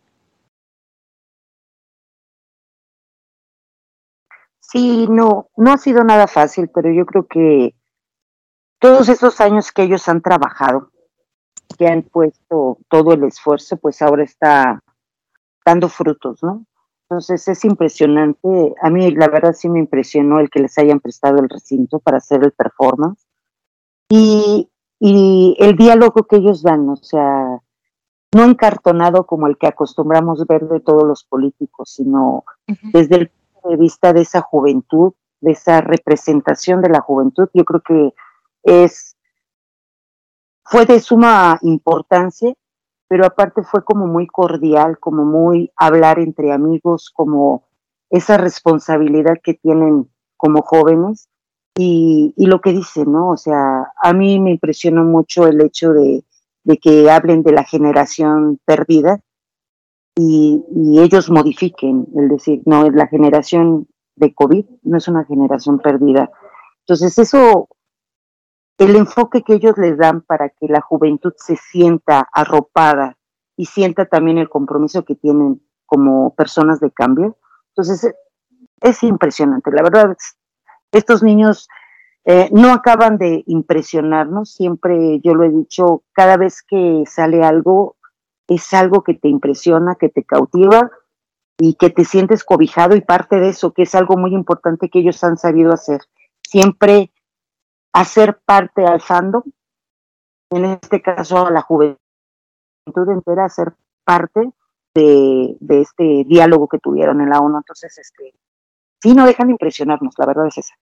Sí, no, no ha sido nada fácil, pero yo creo que todos esos años que ellos han trabajado, que han puesto todo el esfuerzo, pues ahora está dando frutos, ¿no? Entonces es impresionante. A mí la verdad sí me impresionó el que les hayan prestado el recinto para hacer el performance y, y el diálogo que ellos dan, o sea, no encartonado como el que acostumbramos ver de todos los políticos, sino uh-huh. desde el punto de vista de esa juventud, de esa representación de la juventud. Yo creo que es fue de suma importancia, pero aparte fue como muy cordial, como muy hablar entre amigos, como esa responsabilidad que tienen como jóvenes y, y lo que dicen, ¿no? O sea, a mí me impresionó mucho el hecho de, de que hablen de la generación perdida y, y ellos modifiquen, el decir, no, es la generación de COVID, no es una generación perdida. Entonces eso, el enfoque que ellos les dan para que la juventud se sienta arropada y sienta también el compromiso que tienen como personas de cambio. Entonces, es impresionante. La verdad, estos niños eh, no acaban de impresionarnos. Siempre, yo lo he dicho, cada vez que sale algo, es algo que te impresiona, que te cautiva y que te sientes cobijado, y parte de eso, que es algo muy importante que ellos han sabido hacer. Siempre hacer parte al fandom, en este caso a la juventud entera, hacer parte de, de este diálogo que tuvieron en la ONU. Entonces, este, sí, no dejan de impresionarnos, la verdad es esa.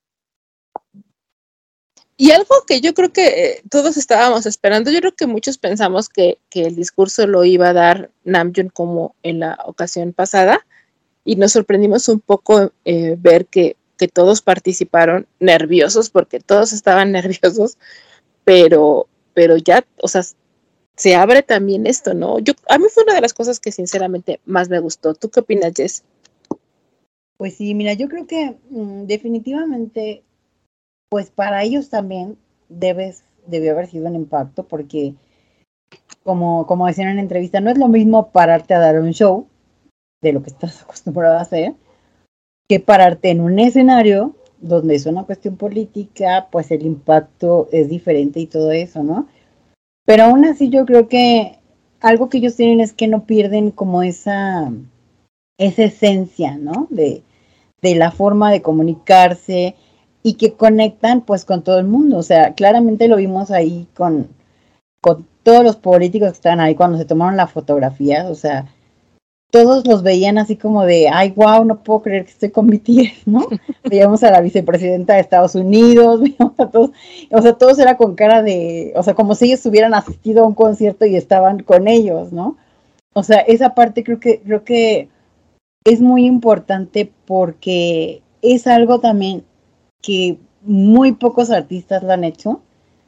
Y algo que yo creo que eh, todos estábamos esperando, yo creo que muchos pensamos que, que el discurso lo iba a dar Namjoon como en la ocasión pasada, y nos sorprendimos un poco eh, ver que que todos participaron nerviosos, porque todos estaban nerviosos, pero, pero ya, o sea, se abre también esto, ¿no? Yo, a mí fue una de las cosas que sinceramente más me gustó. ¿Tú qué opinas, Jess? Pues sí, mira, yo creo que mmm, definitivamente, pues para ellos también debes, debió haber sido un impacto, porque como, como decían en la entrevista, no es lo mismo pararte a dar un show de lo que estás acostumbrado a hacer, que pararte en un escenario donde es una cuestión política, pues el impacto es diferente y todo eso, ¿no? Pero aún así yo creo que algo que ellos tienen es que no pierden como esa, esa esencia, ¿no? De, de la forma de comunicarse y que conectan pues con todo el mundo. O sea, claramente lo vimos ahí con, con todos los políticos que estaban ahí cuando se tomaron las fotografías, o sea, todos los veían así como de, ay, wow, no puedo creer que estoy con B T S, ¿no? Veíamos a la vicepresidenta de Estados Unidos, veíamos a todos, o sea, todos era con cara de, o sea, como si ellos hubieran asistido a un concierto y estaban con ellos, ¿no? O sea, esa parte creo que, creo que es muy importante porque es algo también que muy pocos artistas lo han hecho,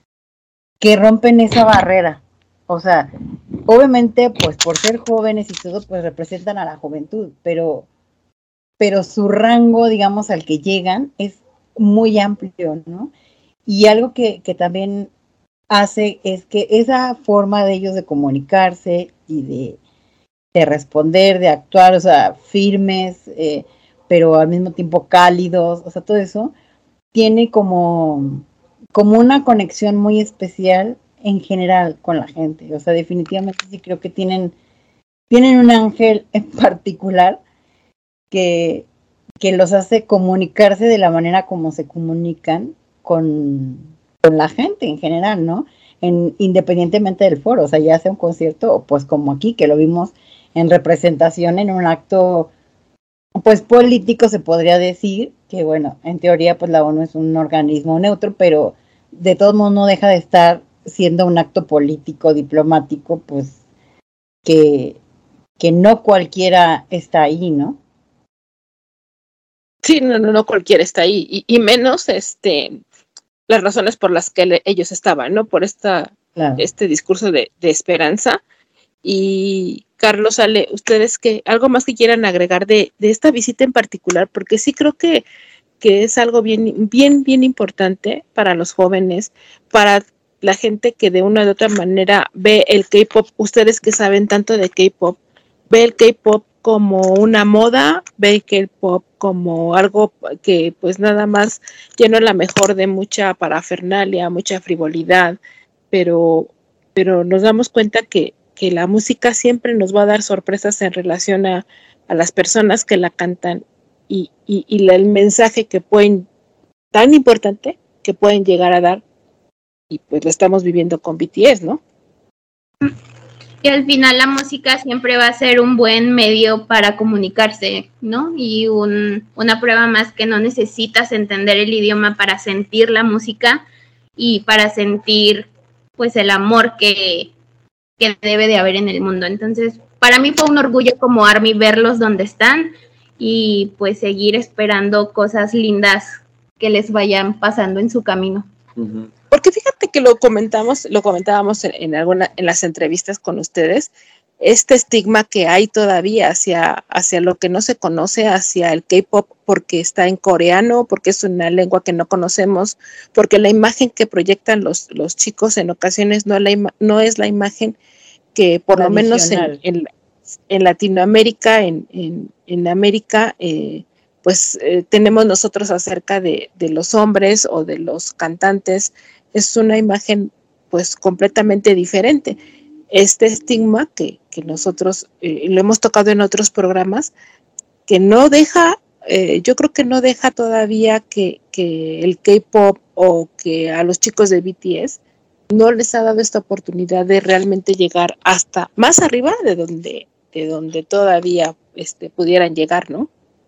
que rompen esa barrera. O sea, obviamente, pues por ser jóvenes y todo, pues representan a la juventud, pero, pero su rango, digamos, al que llegan es muy amplio, ¿no? Y algo que, que también hace es que esa forma de ellos de comunicarse y de, de responder, de actuar, o sea, firmes, eh, pero al mismo tiempo cálidos, o sea, todo eso, tiene como, como una conexión muy especial en general con la gente. O sea, definitivamente sí creo que tienen, tienen un ángel en particular que, que los hace comunicarse de la manera como se comunican con, con la gente en general, ¿no? En, independientemente del foro, o sea, ya sea un concierto, pues como aquí, que lo vimos en representación en un acto, pues político se podría decir, que bueno, en teoría pues la ONU es un organismo neutro, pero de todos modos no deja de estar siendo un acto político, diplomático, pues que, que no cualquiera está ahí, ¿no? Sí, no, no, no cualquiera está ahí, y, y menos este las razones por las que le, ellos estaban, ¿no? Por esta, claro. este discurso de, de esperanza. Y Carlos, Ale, ¿ustedes qué? ¿Algo más que quieran agregar de, de esta visita en particular? Porque sí creo que, que es algo bien, bien, bien importante para los jóvenes, para la gente que de una u otra manera ve el K-pop, ustedes que saben tanto de K-pop, ve el K-pop como una moda, ve el K-pop como algo que pues nada más lleno la mejor de mucha parafernalia, mucha frivolidad, pero, pero nos damos cuenta que, que la música siempre nos va a dar sorpresas en relación a, a las personas que la cantan y, y, y la, el mensaje que pueden, tan importante que pueden llegar a dar, y pues lo estamos viviendo con B T S, ¿no? Y al final la música siempre va a ser un buen medio para comunicarse, ¿no? Y un, una prueba más que no necesitas entender el idioma para sentir la música y para sentir, pues, el amor que, que debe de haber en el mundo. Entonces, para mí fue un orgullo como ARMY verlos donde están y, pues, seguir esperando cosas lindas que les vayan pasando en su camino. Uh-huh. Porque fíjate que lo comentamos, lo comentábamos en, en alguna, en las entrevistas con ustedes, este estigma que hay todavía hacia, hacia lo que no se conoce, hacia el K-pop, porque está en coreano, porque es una lengua que no conocemos, porque la imagen que proyectan los, los chicos en ocasiones no, la ima- no es la imagen que por lo menos en, en, en Latinoamérica, en, en, en América, eh, pues eh, tenemos nosotros acerca de, de los hombres o de los cantantes. Es una imagen pues completamente diferente. Este estigma que, que nosotros eh, lo hemos tocado en otros programas, que no deja, eh, yo creo que no deja todavía que, que el K-pop o que a los chicos de B T S no les ha dado esta oportunidad de realmente llegar hasta más arriba de donde, de donde todavía este, pudieran llegar, ¿no?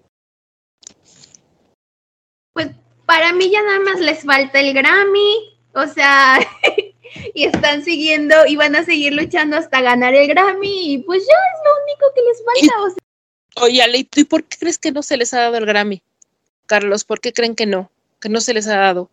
Pues para mí ya nada más les falta el Grammy, o sea, y están siguiendo y van a seguir luchando hasta ganar el Grammy y pues ya es lo único que les falta. O sea. Oye, Ale, ¿y por qué crees que no se les ha dado el Grammy? Carlos, ¿por qué creen que no? Que no se les ha dado.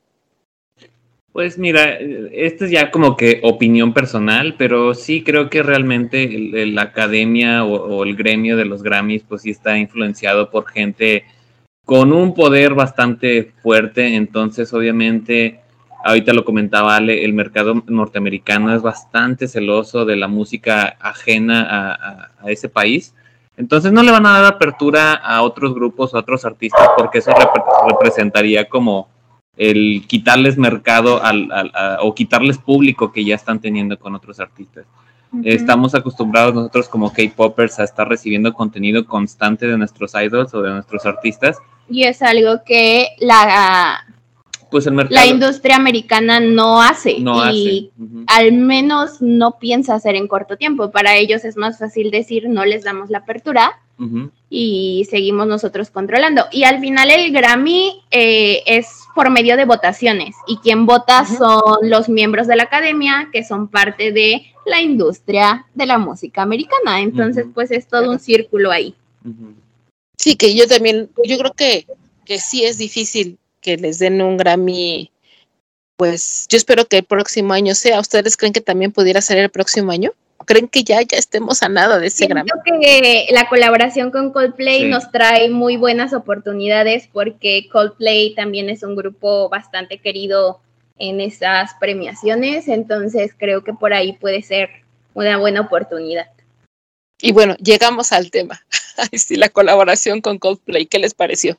Pues mira, esto es ya como que opinión personal, pero sí creo que realmente el, el, la academia o, o el gremio de los Grammys pues sí está influenciado por gente con un poder bastante fuerte, entonces obviamente, ahorita lo comentaba Ale, el mercado norteamericano es bastante celoso de la música ajena a, a, a ese país, entonces no le van a dar apertura a otros grupos, a otros artistas, porque eso rep- representaría como el quitarles mercado al, al, a, o quitarles público que ya están teniendo con otros artistas. Uh-huh. Estamos acostumbrados nosotros como K-popers a estar recibiendo contenido constante de nuestros idols o de nuestros artistas. Y es algo que la, pues el mercado, la industria americana no hace. No y hace. Uh-huh. Al menos no piensa hacer en corto tiempo. Para ellos es más fácil decir no les damos la apertura. Uh-huh. Y seguimos nosotros controlando. Y al final el Grammy eh, es por medio de votaciones. Y quien vota uh-huh. son los miembros de la academia, que son parte de la industria de la música americana. Entonces, uh-huh. pues es todo un círculo ahí. Uh-huh. Sí, que yo también, yo creo que, que sí es difícil que les den un Grammy. Pues yo espero que el próximo año sea. ¿Ustedes creen que también pudiera ser el próximo año? ¿Creen que ya, ya estemos a nada de ese Siento Grammy? Que la colaboración con Coldplay sí. nos trae muy buenas oportunidades porque Coldplay también es un grupo bastante querido en esas premiaciones, entonces creo que por ahí puede ser una buena oportunidad. Y bueno, llegamos al tema. Sí, la colaboración con Coldplay, ¿qué les pareció?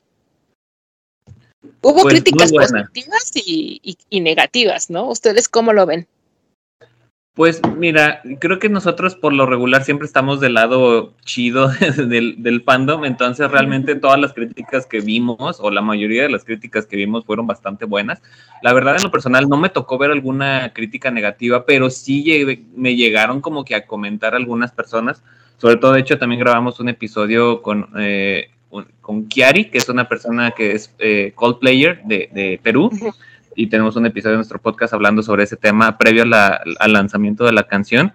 Hubo pues críticas positivas y, y, y negativas, ¿no? ¿Ustedes cómo lo ven? Pues mira, creo que nosotros por lo regular siempre estamos del lado chido del, del fandom, entonces realmente todas las críticas que vimos, o la mayoría de las críticas que vimos fueron bastante buenas. La verdad, en lo personal, no me tocó ver alguna crítica negativa, pero sí llegué, me llegaron como que a comentar algunas personas. Sobre todo, de hecho, también grabamos un episodio con, eh, con Kiari, que es una persona que es eh, cosplayer de, de Perú. Uh-huh. Y tenemos un episodio de nuestro podcast hablando sobre ese tema previo a la, al lanzamiento de la canción.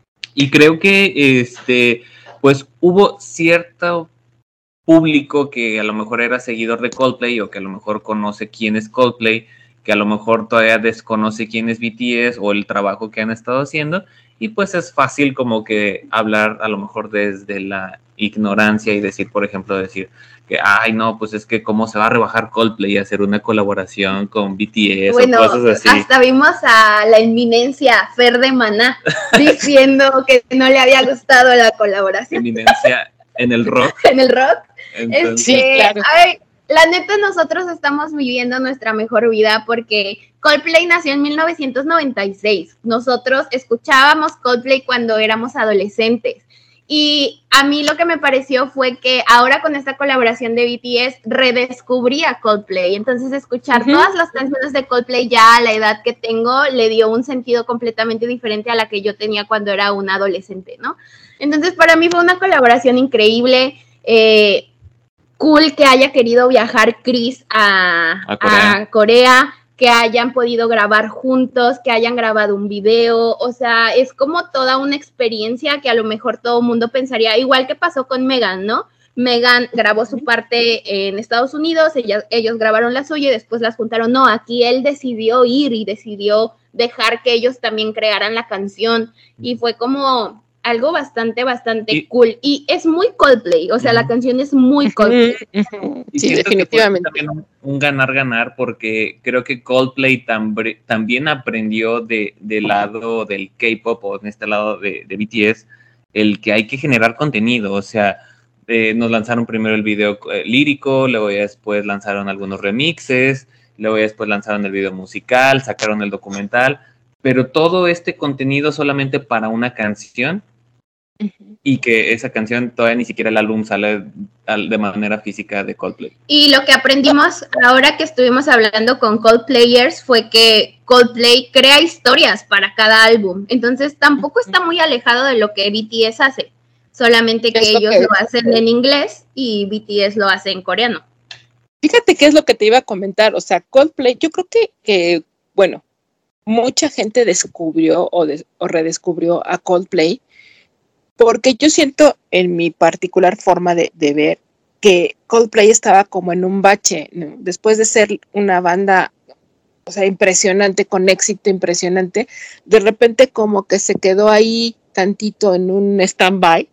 Y creo que este, pues hubo cierto público que a lo mejor era seguidor de Coldplay o que a lo mejor conoce quién es Coldplay, que a lo mejor todavía desconoce quién es B T S o el trabajo que han estado haciendo. Y pues es fácil como que hablar a lo mejor desde la ignorancia y decir, por ejemplo, decir que, ay, no, pues es que cómo se va a rebajar Coldplay y hacer una colaboración con B T S bueno, o cosas así. Hasta vimos a la eminencia Fer de Maná diciendo que no le había gustado la colaboración. Eminencia en el rock. En el rock. Entonces, sí, claro. A ver, la neta, nosotros estamos viviendo nuestra mejor vida porque Coldplay nació en mil novecientos noventa y seis. Nosotros escuchábamos Coldplay cuando éramos adolescentes. Y a mí lo que me pareció fue que ahora con esta colaboración de B T S redescubrí a Coldplay. Entonces escuchar uh-huh. todas las canciones de Coldplay ya a la edad que tengo le dio un sentido completamente diferente a la que yo tenía cuando era una adolescente, ¿no? Entonces para mí fue una colaboración increíble. Eh, cool que haya querido viajar Chris a, a, Corea. a Corea, que hayan podido grabar juntos, que hayan grabado un video, o sea, es como toda una experiencia que a lo mejor todo el mundo pensaría, igual que pasó con Megan, ¿no? Megan grabó su parte en Estados Unidos, ella, ellos grabaron la suya y después las juntaron. No, aquí él decidió ir y decidió dejar que ellos también crearan la canción y fue como algo bastante, bastante y, cool. Y es muy Coldplay, o sea, uh-huh. la canción es muy Coldplay. Uh-huh. Sí, definitivamente. También un ganar-ganar, porque creo que Coldplay tam, también aprendió de, del lado del K-pop, o en este lado de, de B T S, el que hay que generar contenido. O sea, eh, nos lanzaron primero el video eh, lírico, luego ya después lanzaron algunos remixes, luego ya después lanzaron el video musical, sacaron el documental, pero todo este contenido solamente para una canción. Uh-huh. Y que esa canción todavía ni siquiera el álbum sale de manera física de Coldplay. Y lo que aprendimos ahora que estuvimos hablando con Coldplayers fue que Coldplay crea historias para cada álbum, entonces tampoco está muy alejado de lo que B T S hace, solamente que ellos que... lo hacen en inglés y B T S lo hace en coreano. Fíjate qué es lo que te iba a comentar, o sea, Coldplay, yo creo que, que bueno, mucha gente descubrió o, de, o redescubrió a Coldplay, porque yo siento en mi particular forma de, de ver que Coldplay estaba como en un bache, ¿no? Después de ser una banda, o sea, impresionante, con éxito impresionante, de repente como que se quedó ahí tantito en un stand-by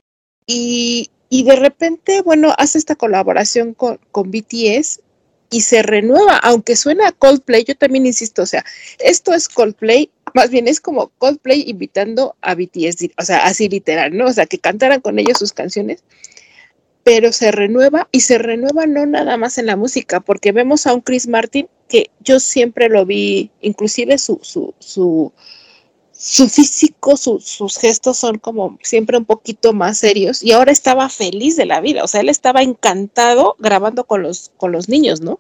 y, y de repente, bueno, hace esta colaboración con, con B T S y se renueva, aunque suena a Coldplay, yo también insisto, o sea, esto es Coldplay, más bien es como Coldplay invitando a B T S, o sea, así literal, ¿no? O sea, que cantaran con ellos sus canciones, pero se renueva, y se renueva no nada más en la música, porque vemos a un Chris Martin que yo siempre lo vi, inclusive su, su, su, su físico, su, sus gestos son como siempre un poquito más serios, y ahora estaba feliz de la vida, o sea, él estaba encantado grabando con los, con los niños, ¿no?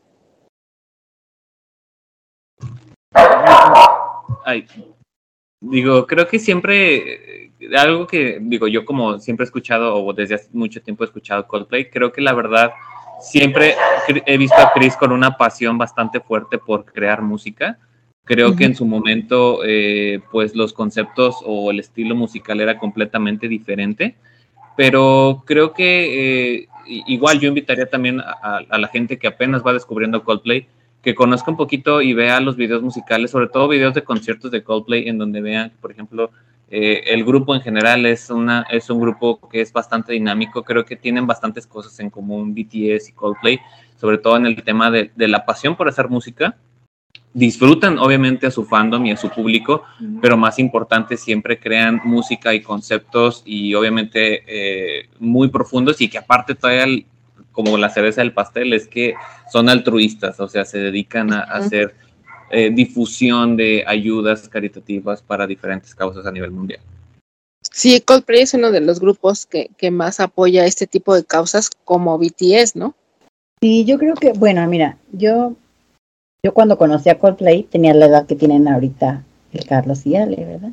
Ay, digo, creo que siempre, algo que, digo, yo como siempre he escuchado, o desde hace mucho tiempo he escuchado Coldplay, creo que la verdad, siempre he visto a Chris con una pasión bastante fuerte por crear música. Creo uh-huh. que en su momento, eh, pues los conceptos o el estilo musical era completamente diferente, pero creo que eh, igual yo invitaría también a, a la gente que apenas va descubriendo Coldplay, que conozca un poquito y vea los videos musicales, sobre todo videos de conciertos de Coldplay, en donde vean, por ejemplo, eh, el grupo en general es, una, es un grupo que es bastante dinámico. Creo que tienen bastantes cosas en común B T S y Coldplay, sobre todo en el tema de, de la pasión por hacer música. Disfrutan obviamente a su fandom y a su público, uh-huh. pero más importante, siempre crean música y conceptos y obviamente eh, muy profundos, y que aparte todavía el, como la cereza del pastel es que son altruistas, o sea, se dedican a, a hacer eh, difusión de ayudas caritativas para diferentes causas a nivel mundial. Sí, Coldplay es uno de los grupos que, que más apoya este tipo de causas como B T S, ¿no? Sí, yo creo que, bueno, mira, yo yo cuando conocí a Coldplay tenía la edad que tienen ahorita el Carlos y Ale, ¿verdad?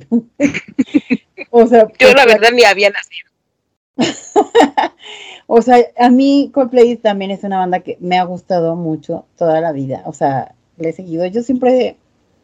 O sea, yo la verdad ni había nacido. O sea, a mí Coldplay también es una banda que me ha gustado mucho toda la vida, o sea, le he seguido. Yo siempre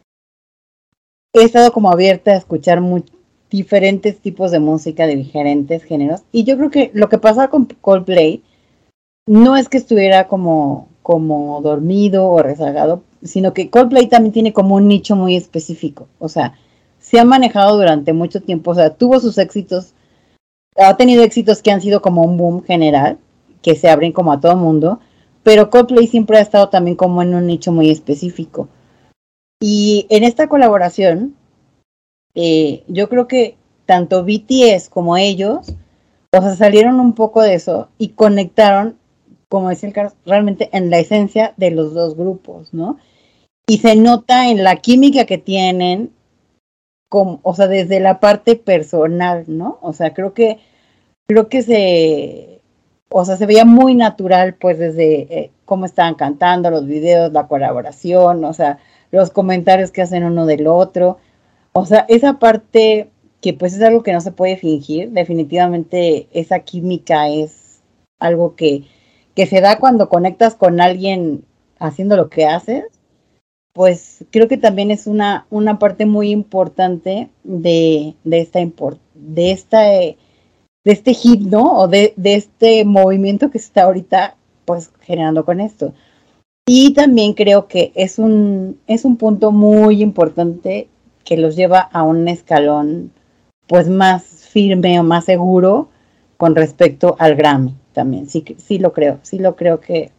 he estado como abierta a escuchar muy diferentes tipos de música de diferentes géneros, y yo creo que lo que pasa con Coldplay no es que estuviera como, como dormido o rezagado, sino que Coldplay también tiene como un nicho muy específico, o sea, se ha manejado durante mucho tiempo, o sea, tuvo sus éxitos, ha tenido éxitos que han sido como un boom general, que se abren como a todo mundo, pero Coldplay siempre ha estado también como en un nicho muy específico. Y en esta colaboración, eh, yo creo que tanto B T S como ellos, o sea, salieron un poco de eso y conectaron, como decía el Carlos, realmente en la esencia de los dos grupos, ¿no? Y se nota en la química que tienen, como, o sea, desde la parte personal, ¿no? O sea, creo que creo que se, o sea, se veía muy natural, pues, desde eh, cómo estaban cantando, los videos, la colaboración, o sea, los comentarios que hacen uno del otro, o sea, esa parte que, pues, es algo que no se puede fingir, definitivamente esa química es algo que, que se da cuando conectas con alguien haciendo lo que haces, pues, creo que también es una, una parte muy importante de, de esta, import, de esta... Eh, de este hit, ¿no? O de, de este movimiento que se está ahorita, pues, generando con esto. Y también creo que es un, es un punto muy importante que los lleva a un escalón, pues, más firme o más seguro con respecto al Grammy también. Sí, sí lo creo, sí lo creo que,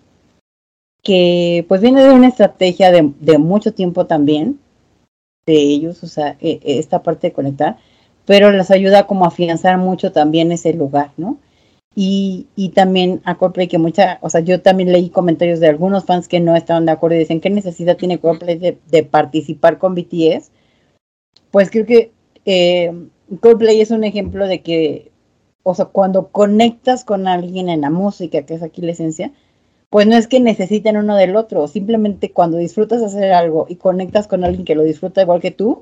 que pues, viene de una estrategia de, de mucho tiempo también de ellos, o sea, esta parte de conectar, pero les ayuda como a afianzar mucho también ese lugar, ¿no? Y, y también a Coldplay que mucha, o sea, yo también leí comentarios de algunos fans que no estaban de acuerdo y dicen, ¿qué necesidad tiene Coldplay de, de participar con B T S? Pues creo que eh, Coldplay es un ejemplo de que, o sea, cuando conectas con alguien en la música, que es aquí la esencia, pues no es que necesiten uno del otro, simplemente cuando disfrutas hacer algo y conectas con alguien que lo disfruta igual que tú,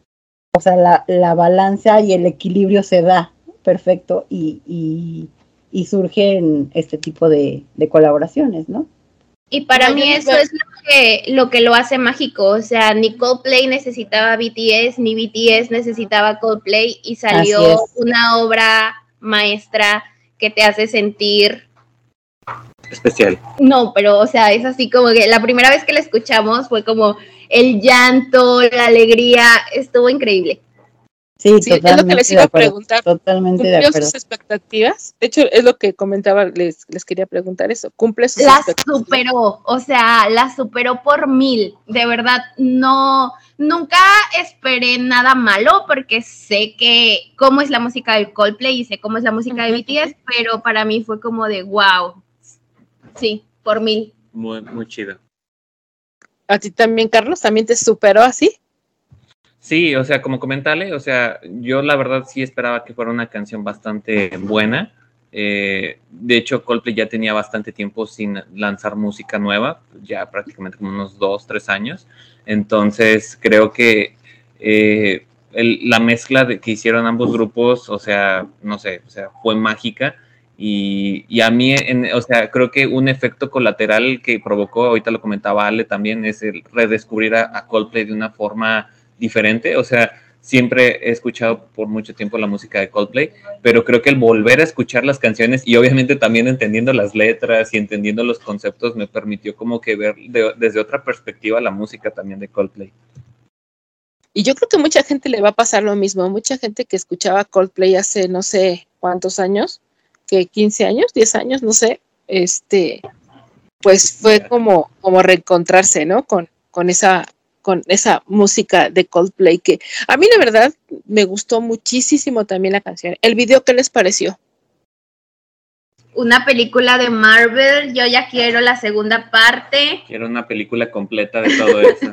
o sea, la, la balanza y el equilibrio se da perfecto y, y, y surgen este tipo de, de colaboraciones, ¿no? Y para mí eso es lo que, lo que lo hace mágico, o sea, ni Coldplay necesitaba B T S, ni B T S necesitaba Coldplay, y salió una obra maestra que te hace sentir especial. No, pero, o sea, es así como que la primera vez que la escuchamos fue como el llanto, la alegría, estuvo increíble. Sí, sí, es lo que les iba a preguntar. Totalmente de ¿Cumplió acuerdo. sus expectativas? De hecho, es lo que comentaba, les, les quería preguntar eso. ¿Cumple sus Las expectativas? superó, o sea, las superó por mil. De verdad, no, nunca esperé nada malo porque sé que cómo es la música de Coldplay y sé cómo es la música de B T S, pero para mí fue como de wow. Sí, por mil. Muy, muy chido. ¿A ti también, Carlos? ¿También te superó así? Sí, o sea, como comentarle, o sea, yo la verdad sí esperaba que fuera una canción bastante buena. Eh, de hecho, Coldplay ya tenía bastante tiempo sin lanzar música nueva, ya prácticamente como unos dos, tres años. Entonces, creo que eh, el, la mezcla de, que hicieron ambos grupos, o sea, no sé, o sea, fue mágica. Y, y a mí, en, o sea, creo que un efecto colateral que provocó, ahorita lo comentaba Ale también, es el redescubrir a, a Coldplay de una forma diferente. O sea, siempre he escuchado por mucho tiempo la música de Coldplay, pero creo que el volver a escuchar las canciones y obviamente también entendiendo las letras y entendiendo los conceptos me permitió como que ver de, desde otra perspectiva la música también de Coldplay. Y yo creo que mucha gente le va a pasar lo mismo, mucha gente que escuchaba Coldplay hace no sé cuántos años, que quince años, diez años, no sé, este, pues fue como, como reencontrarse, ¿no? Con, con esa con esa música de Coldplay que a mí la verdad me gustó muchísimo también la canción. ¿El video qué les pareció? una película de Marvel, yo ya quiero la segunda parte. Quiero una película completa de todo eso.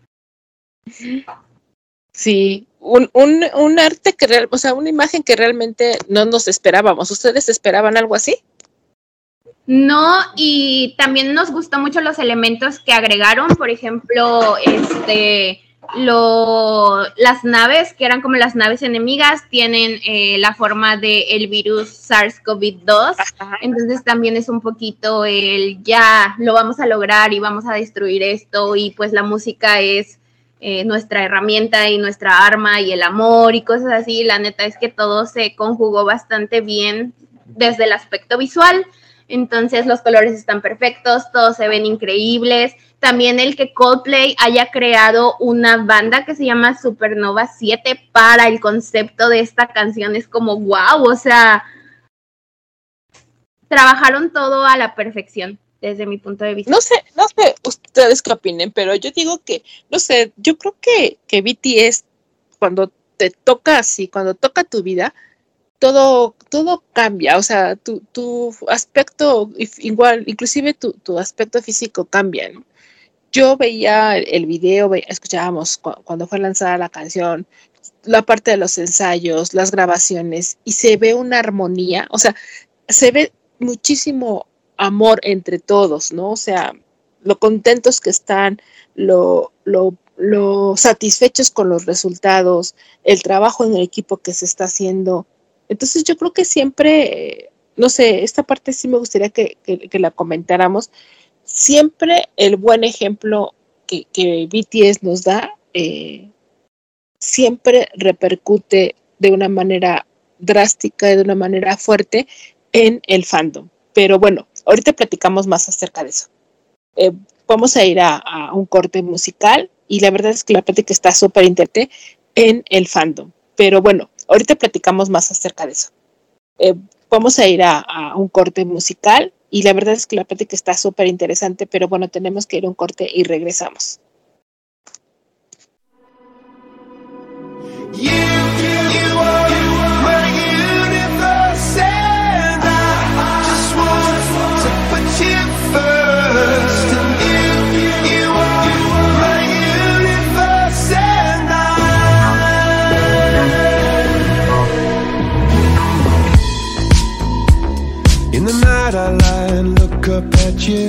Sí, un, un, un arte que real, o sea, una imagen que realmente no nos esperábamos. ¿Ustedes esperaban algo así? No, y también nos gustó mucho los elementos que agregaron, por ejemplo, este, lo, las naves, que eran como las naves enemigas, tienen eh, la forma del virus SARS-CoV dos, entonces también es un poquito el ya lo vamos a lograr y vamos a destruir esto, y pues la música es eh, nuestra herramienta y nuestra arma y el amor y cosas así. La neta es que todo se conjugó bastante bien desde el aspecto visual. Entonces los colores están perfectos, todos se ven increíbles. También el que Coldplay haya creado una banda que se llama Supernova siete para el concepto de esta canción es como wow, o sea, trabajaron todo a la perfección desde mi punto de vista. No sé, no sé ustedes qué opinen, pero yo digo que, no sé, yo creo que, que B T S cuando te toca así, cuando toca tu vida, todo, todo cambia, o sea, tu, tu aspecto, igual, inclusive tu, tu aspecto físico cambia, ¿no? Yo veía el, el video, veía, escuchábamos cu- cuando fue lanzada la canción, la parte de los ensayos, las grabaciones, y se ve una armonía, o sea, se ve muchísimo amor entre todos, ¿no? O sea, lo contentos que están, lo, lo, lo satisfechos con los resultados, el trabajo en el equipo que se está haciendo. Entonces yo creo que siempre, no sé, esta parte sí me gustaría que, que, que la comentáramos. Siempre el buen ejemplo que, que B T S nos da, eh, siempre repercute de una manera drástica, de una manera fuerte en el fandom. Pero bueno, ahorita platicamos más acerca de eso. Eh, vamos a ir a, a un corte musical y la verdad es que la plática está súper interesante en el fandom. Pero bueno, ahorita platicamos más acerca de eso. Eh, vamos a ir a, a un corte musical y la verdad es que la plática está súper interesante, pero bueno, tenemos que ir a un corte y regresamos. You, you are my universe, and I just want to put you first. And you, you are my universe, and I. In the night I lie and look up at you.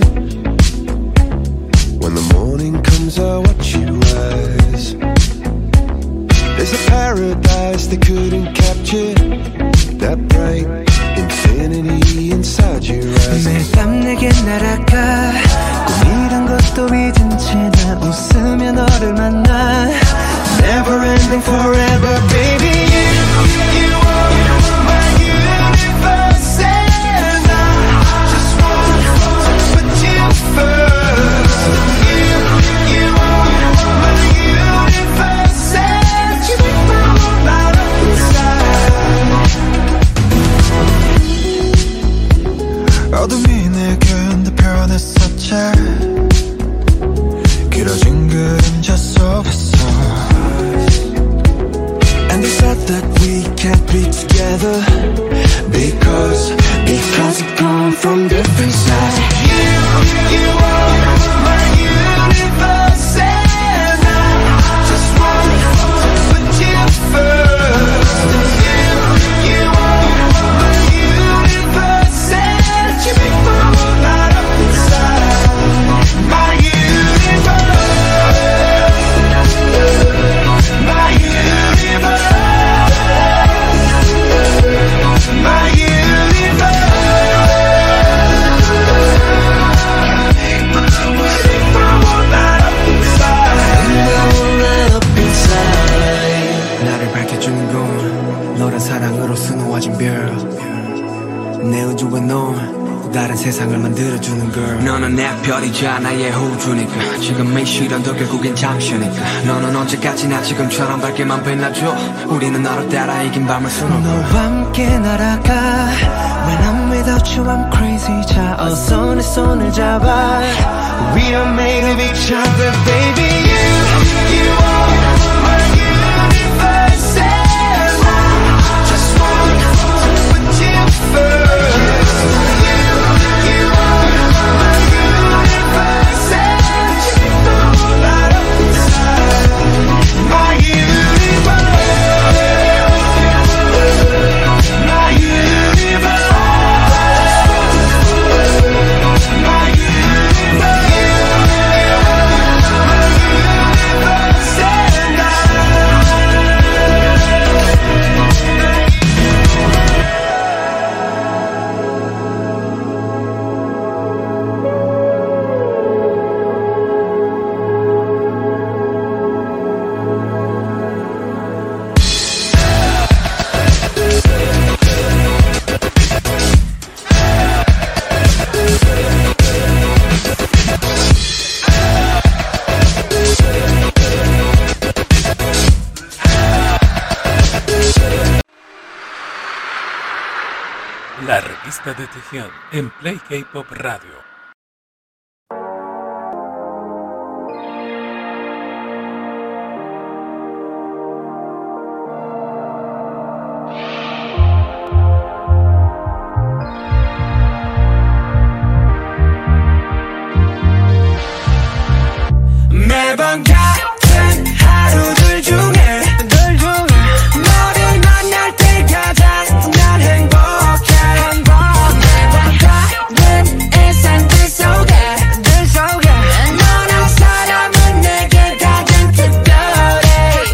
When the morning comes I watch you rise. There's a paradise they couldn't capture, that bright infinity inside your eyes. 매일 밤 내게 날아가 꿈이란 것도 잊은 채 나 웃으며 너를 만나. Never ending forever baby. You, you are my universe, and I just want to put you first. You, you are my universe, and you make my world light up inside. 어둠이 내겐 더 변했었지. 길어진 그림자 속에서. And they said that we can't be together Because, because we come from different sides. You, you are my universe, and I just want to put you first. You, you are my universe, and you make my world light up inside. My universe, my universe, my universe. Make my world light up inside. Light up inside. 나를 밝혀주는 건 너란 사랑으로 수놓아진 별. 내 우주와 넌 다른 세상을 만들어주는 girl. 너는 내 별이자 나의 호주니까 지금의 시련도 결국엔 잠시니까. 너는 언제까지나 지금처럼 밝게만 빛나줘. 우리는 너를 따라 이긴 밤을 수놓고 너와 함께 날아가. When I'm without you I'm crazy. 자 어서 내 손을 잡아. We are made of each other baby. You, you are my universe, and I just want to put you first. La revista de Taehyung en Play K-Pop Radio. 매번 같은 하루들 중에 늘 중에 너를 만날 때 가장 난 행복해 매번 다른 일상들 속에 들 속에 너란 사람은 내게 가장 특별해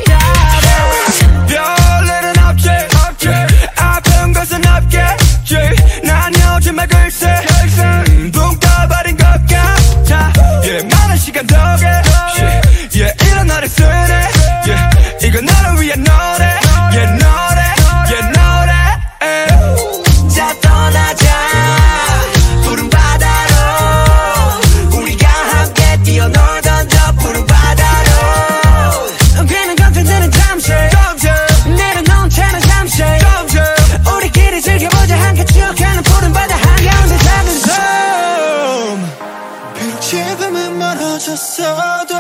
별일은 없지 없지 아픈 것은 없겠지 난 요즘에 글쎄 붕 떠버린 것 같아 yeah, 많은 시간 덕에 yeah, 이런 노래 쓰네 yeah, 이건 너를 위한 노래 yeah, 노래 yeah, 노래 eh. 자 떠나자 푸른 바다로 우리가 함께 뛰어놀던 저 푸른 바다로 괜한 걱정들은 잠시 내려놓은 채는 잠시 우리끼리 즐겨보자 함께 추억하는 푸른 바다 한가운데 작은 섬 비록 지금은 멀어졌어도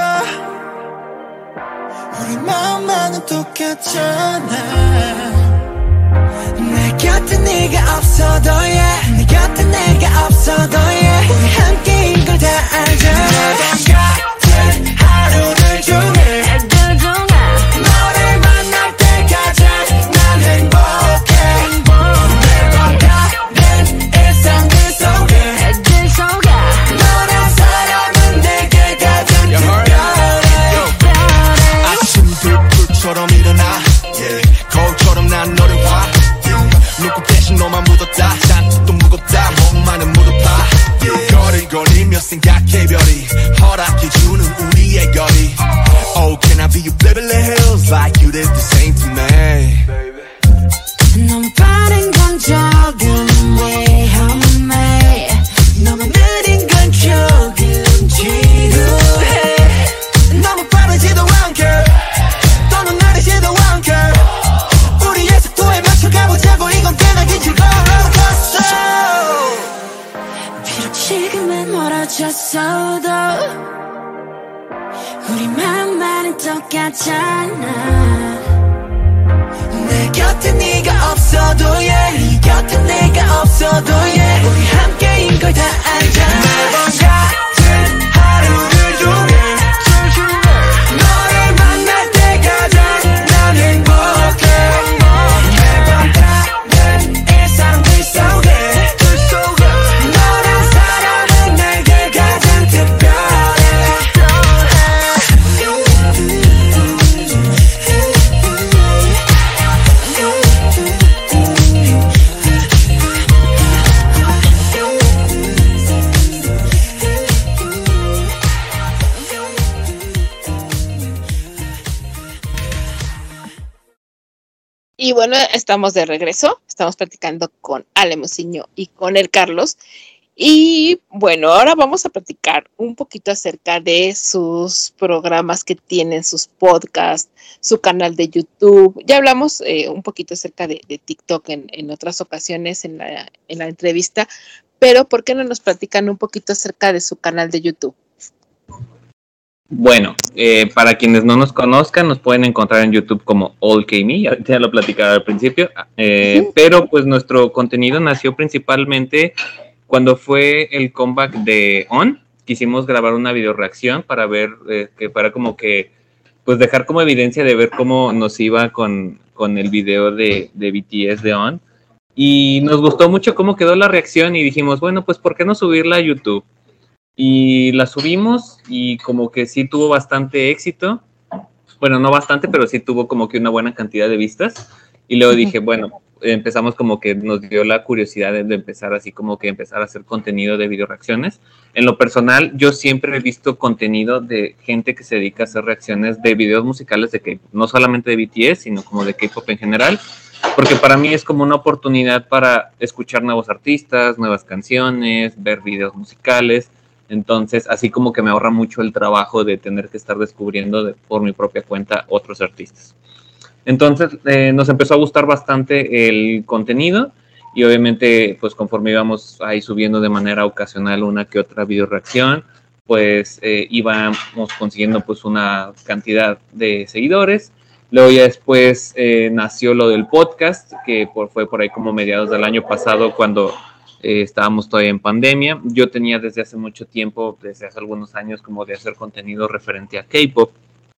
우리 마음만은 똑같잖아 내 곁에 네가 없어도 yeah 내 곁에 내가 없어도 yeah 우리 함께인 걸 다 알잖아 매번 같은 하루들 중에 들 중에 너를 만날 때 가장 난 행복해 매번 다른 일상들 속에 들 속에 너란 사람은 내게 가장 특별해 불처럼 일어나 yeah. 거울처럼 난 너를 봐 yeah. 눈곱 대신 너만 묻었다 잔뜩도 무겁다 몸만은 무릎파 yeah. 거를 거리며 생각해 별이 허락해주는 우리의 거리 Oh can I be your Beverly Hills like you did the same to me 너무 빠른 건 조금 위험해 너무 느린 건 조금 지루해 너무 빠르지도 않게 또는 느리지도 않게 우리의 속도에 맞춰가보자고 이건 꽤나 긴 즐거운 롤러코스터 비록 지금은 멀어졌어도 우리 마음만은 똑같잖아 내 곁에 네가 없어도 yeah 네 곁에 내가 없어도 yeah 우리 함께인 걸 다 알잖아 매번 같은 하루들 중에 너를 만날 때 가장 난 행복해 매번 다른 일상들 속에 들 속에 너란 사람은 내게 가장 특별해 Y bueno, estamos de regreso, estamos platicando con Ale Musiño y con el Carlos. Y bueno, ahora vamos a platicar un poquito acerca de sus programas que tienen, sus podcasts, su canal de YouTube. Ya hablamos eh, un poquito acerca de, de TikTok en, en otras ocasiones en la, en la entrevista, pero ¿por qué no nos platican un poquito acerca de su canal de YouTube? Bueno, eh, para quienes no nos conozcan, nos pueden encontrar en YouTube como OldKme, ya, ya lo platicaba al principio, eh, uh-huh. pero pues nuestro contenido nació principalmente cuando fue el comeback de On. Quisimos grabar una video reacción para ver, eh, que para como que, pues dejar como evidencia de ver cómo nos iba con, con el video de, de B T S de On. Y nos gustó mucho cómo quedó la reacción y dijimos, bueno, pues ¿por qué no subirla a YouTube? Y la subimos y como que sí tuvo bastante éxito. Bueno, no bastante, pero sí tuvo como que una buena cantidad de vistas. Y luego dije, bueno, empezamos como que nos dio la curiosidad de, de empezar así como que empezar a hacer contenido de video reacciones. En lo personal, yo siempre he visto contenido de gente que se dedica a hacer reacciones de videos musicales de K-pop. No solamente de B T S, sino como de K-pop en general. Porque para mí es como una oportunidad para escuchar nuevos artistas, nuevas canciones, ver videos musicales. Entonces, así como que me ahorra mucho el trabajo de tener que estar descubriendo de, por mi propia cuenta otros artistas. Entonces, eh, nos empezó a gustar bastante el contenido y obviamente pues conforme íbamos ahí subiendo de manera ocasional una que otra video reacción, pues eh, íbamos consiguiendo pues una cantidad de seguidores. Luego ya después eh, nació lo del podcast, que por, fue por ahí como mediados del año pasado cuando eh, estábamos todavía en pandemia. Yo tenía desde hace mucho tiempo, desde hace algunos años, como de hacer contenido referente a K-pop.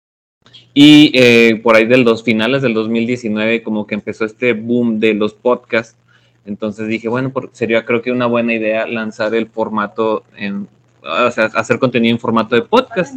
Y eh, por ahí de los finales del dos mil diecinueve como que empezó este boom de los podcasts. Entonces dije, bueno, por, sería creo que una buena idea lanzar el formato, en, o sea, hacer contenido en formato de podcast.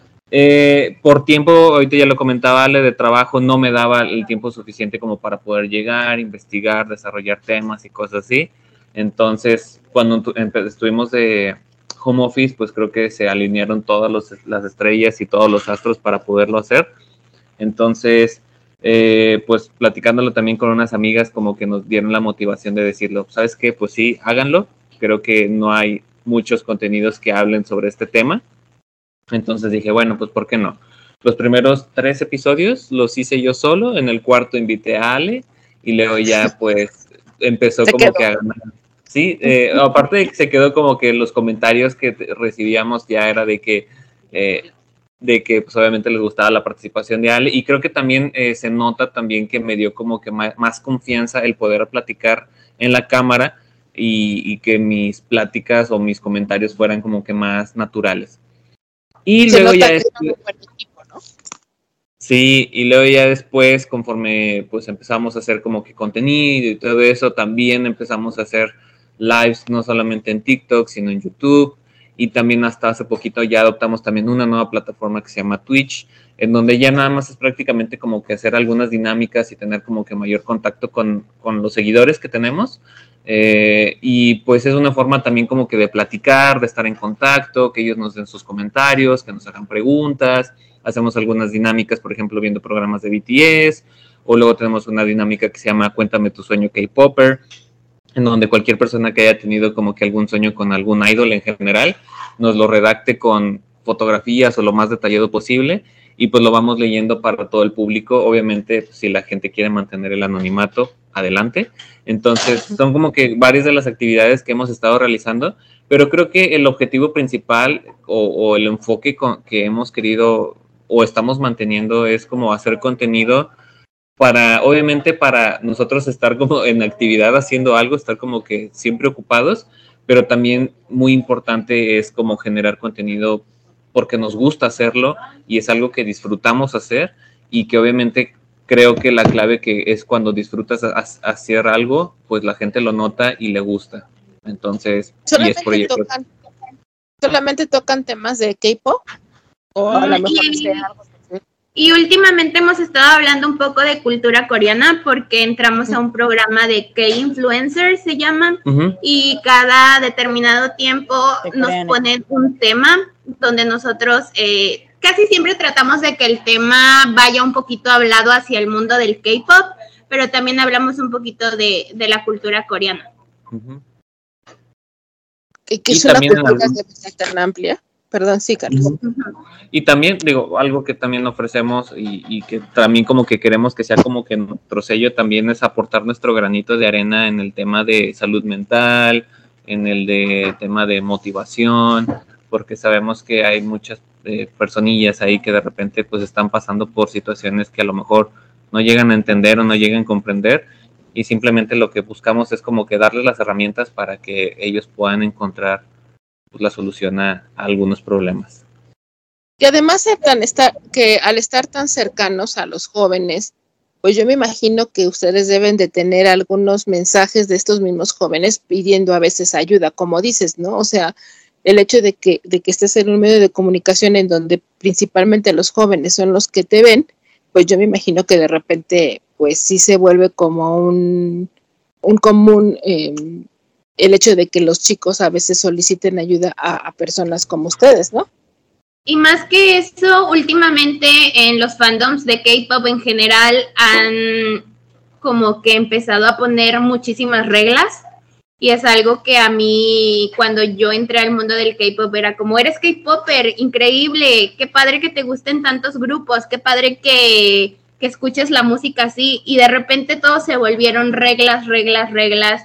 Eh, por tiempo, ahorita ya lo comentaba Ale, de trabajo no me daba el tiempo suficiente como para poder llegar, investigar, desarrollar temas y cosas así. Entonces, cuando tu, estuvimos de home office, pues creo que se alinearon todas los, las estrellas y todos los astros para poderlo hacer. Entonces, eh, pues platicándolo también con unas amigas, como que nos dieron la motivación de decirlo, ¿sabes qué? Pues sí, háganlo. Creo que no hay muchos contenidos que hablen sobre este tema. Entonces dije, bueno, pues ¿por qué no? Los primeros tres episodios los hice yo solo, en el cuarto invité a Ale y luego ya pues empezó como que a ganar. Sí, eh, aparte de que se quedó como que los comentarios que recibíamos ya era de que, eh, de que pues obviamente les gustaba la participación de Ale y creo que también eh, se nota también que me dio como que más, más confianza el poder platicar en la cámara y, y que mis pláticas o mis comentarios fueran como que más naturales. Y se luego nota ya que después, son un buen equipo, ¿no? sí, y luego ya después, conforme pues empezamos a hacer como que contenido y todo eso, también empezamos a hacer lives, no solamente en TikTok, sino en YouTube, y también hasta hace poquito ya adoptamos también una nueva plataforma que se llama Twitch, en donde ya nada más es prácticamente como que hacer algunas dinámicas y tener como que mayor contacto con, con los seguidores que tenemos. Eh, y pues es una forma también como que de platicar, de estar en contacto, que ellos nos den sus comentarios, que nos hagan preguntas, hacemos algunas dinámicas, por ejemplo, viendo programas de B T S, o luego tenemos una dinámica que se llama Cuéntame tu sueño K-Popper, en donde cualquier persona que haya tenido como que algún sueño con algún idol en general, nos lo redacte con fotografías o lo más detallado posible, y pues lo vamos leyendo para todo el público. Obviamente, pues, si la gente quiere mantener el anonimato, adelante. Entonces, son como que varias de las actividades que hemos estado realizando, pero creo que el objetivo principal o, o el enfoque con, que hemos querido o estamos manteniendo es como hacer contenido para, obviamente, para nosotros estar como en actividad haciendo algo, estar como que siempre ocupados, pero también muy importante es como generar contenido porque nos gusta hacerlo y es algo que disfrutamos hacer y que obviamente creo que la clave que es cuando disfrutas hacer algo, pues la gente lo nota y le gusta. Entonces, y es por ello. Tocan, ¿Solamente tocan temas de K-pop? O a lo mejor y, sea algo así. Y últimamente hemos estado hablando un poco de cultura coreana porque entramos a un programa de K-Influencers, se llama, uh-huh. y cada determinado tiempo nos ponen un tema donde nosotros... Eh, casi siempre tratamos de que el tema vaya un poquito hablado hacia el mundo del K-pop, pero también hablamos un poquito de, de la cultura coreana. Uh-huh. Que, que es una cultura algún... tan amplia. Perdón, sí, Carlos. Uh-huh. Y también, digo, algo que también ofrecemos y, y que también como que queremos que sea como que nuestro sello también es aportar nuestro granito de arena en el tema de salud mental, en el de tema de motivación, porque sabemos que hay muchas eh, personillas ahí que de repente pues están pasando por situaciones que a lo mejor no llegan a entender o no llegan a comprender y simplemente lo que buscamos es como que darles las herramientas para que ellos puedan encontrar pues, la solución a, a algunos problemas. Y además estar, que al estar tan cercanos a los jóvenes, pues yo me imagino que ustedes deben de tener algunos mensajes de estos mismos jóvenes pidiendo a veces ayuda, como dices, ¿no? O sea, el hecho de que, de que estés en un medio de comunicación en donde principalmente los jóvenes son los que te ven, pues yo me imagino que de repente, pues sí se vuelve como un, un común eh, el hecho de que los chicos a veces soliciten ayuda a, a personas como ustedes, ¿no? Y más que eso, últimamente en los fandoms de K-pop en general han como que empezado a poner muchísimas reglas. Y es algo que a mí, cuando yo entré al mundo del K-pop, era como, eres K-popper, increíble, qué padre que te gusten tantos grupos, qué padre que, que escuches la música así. Y de repente todos se volvieron reglas, reglas, reglas.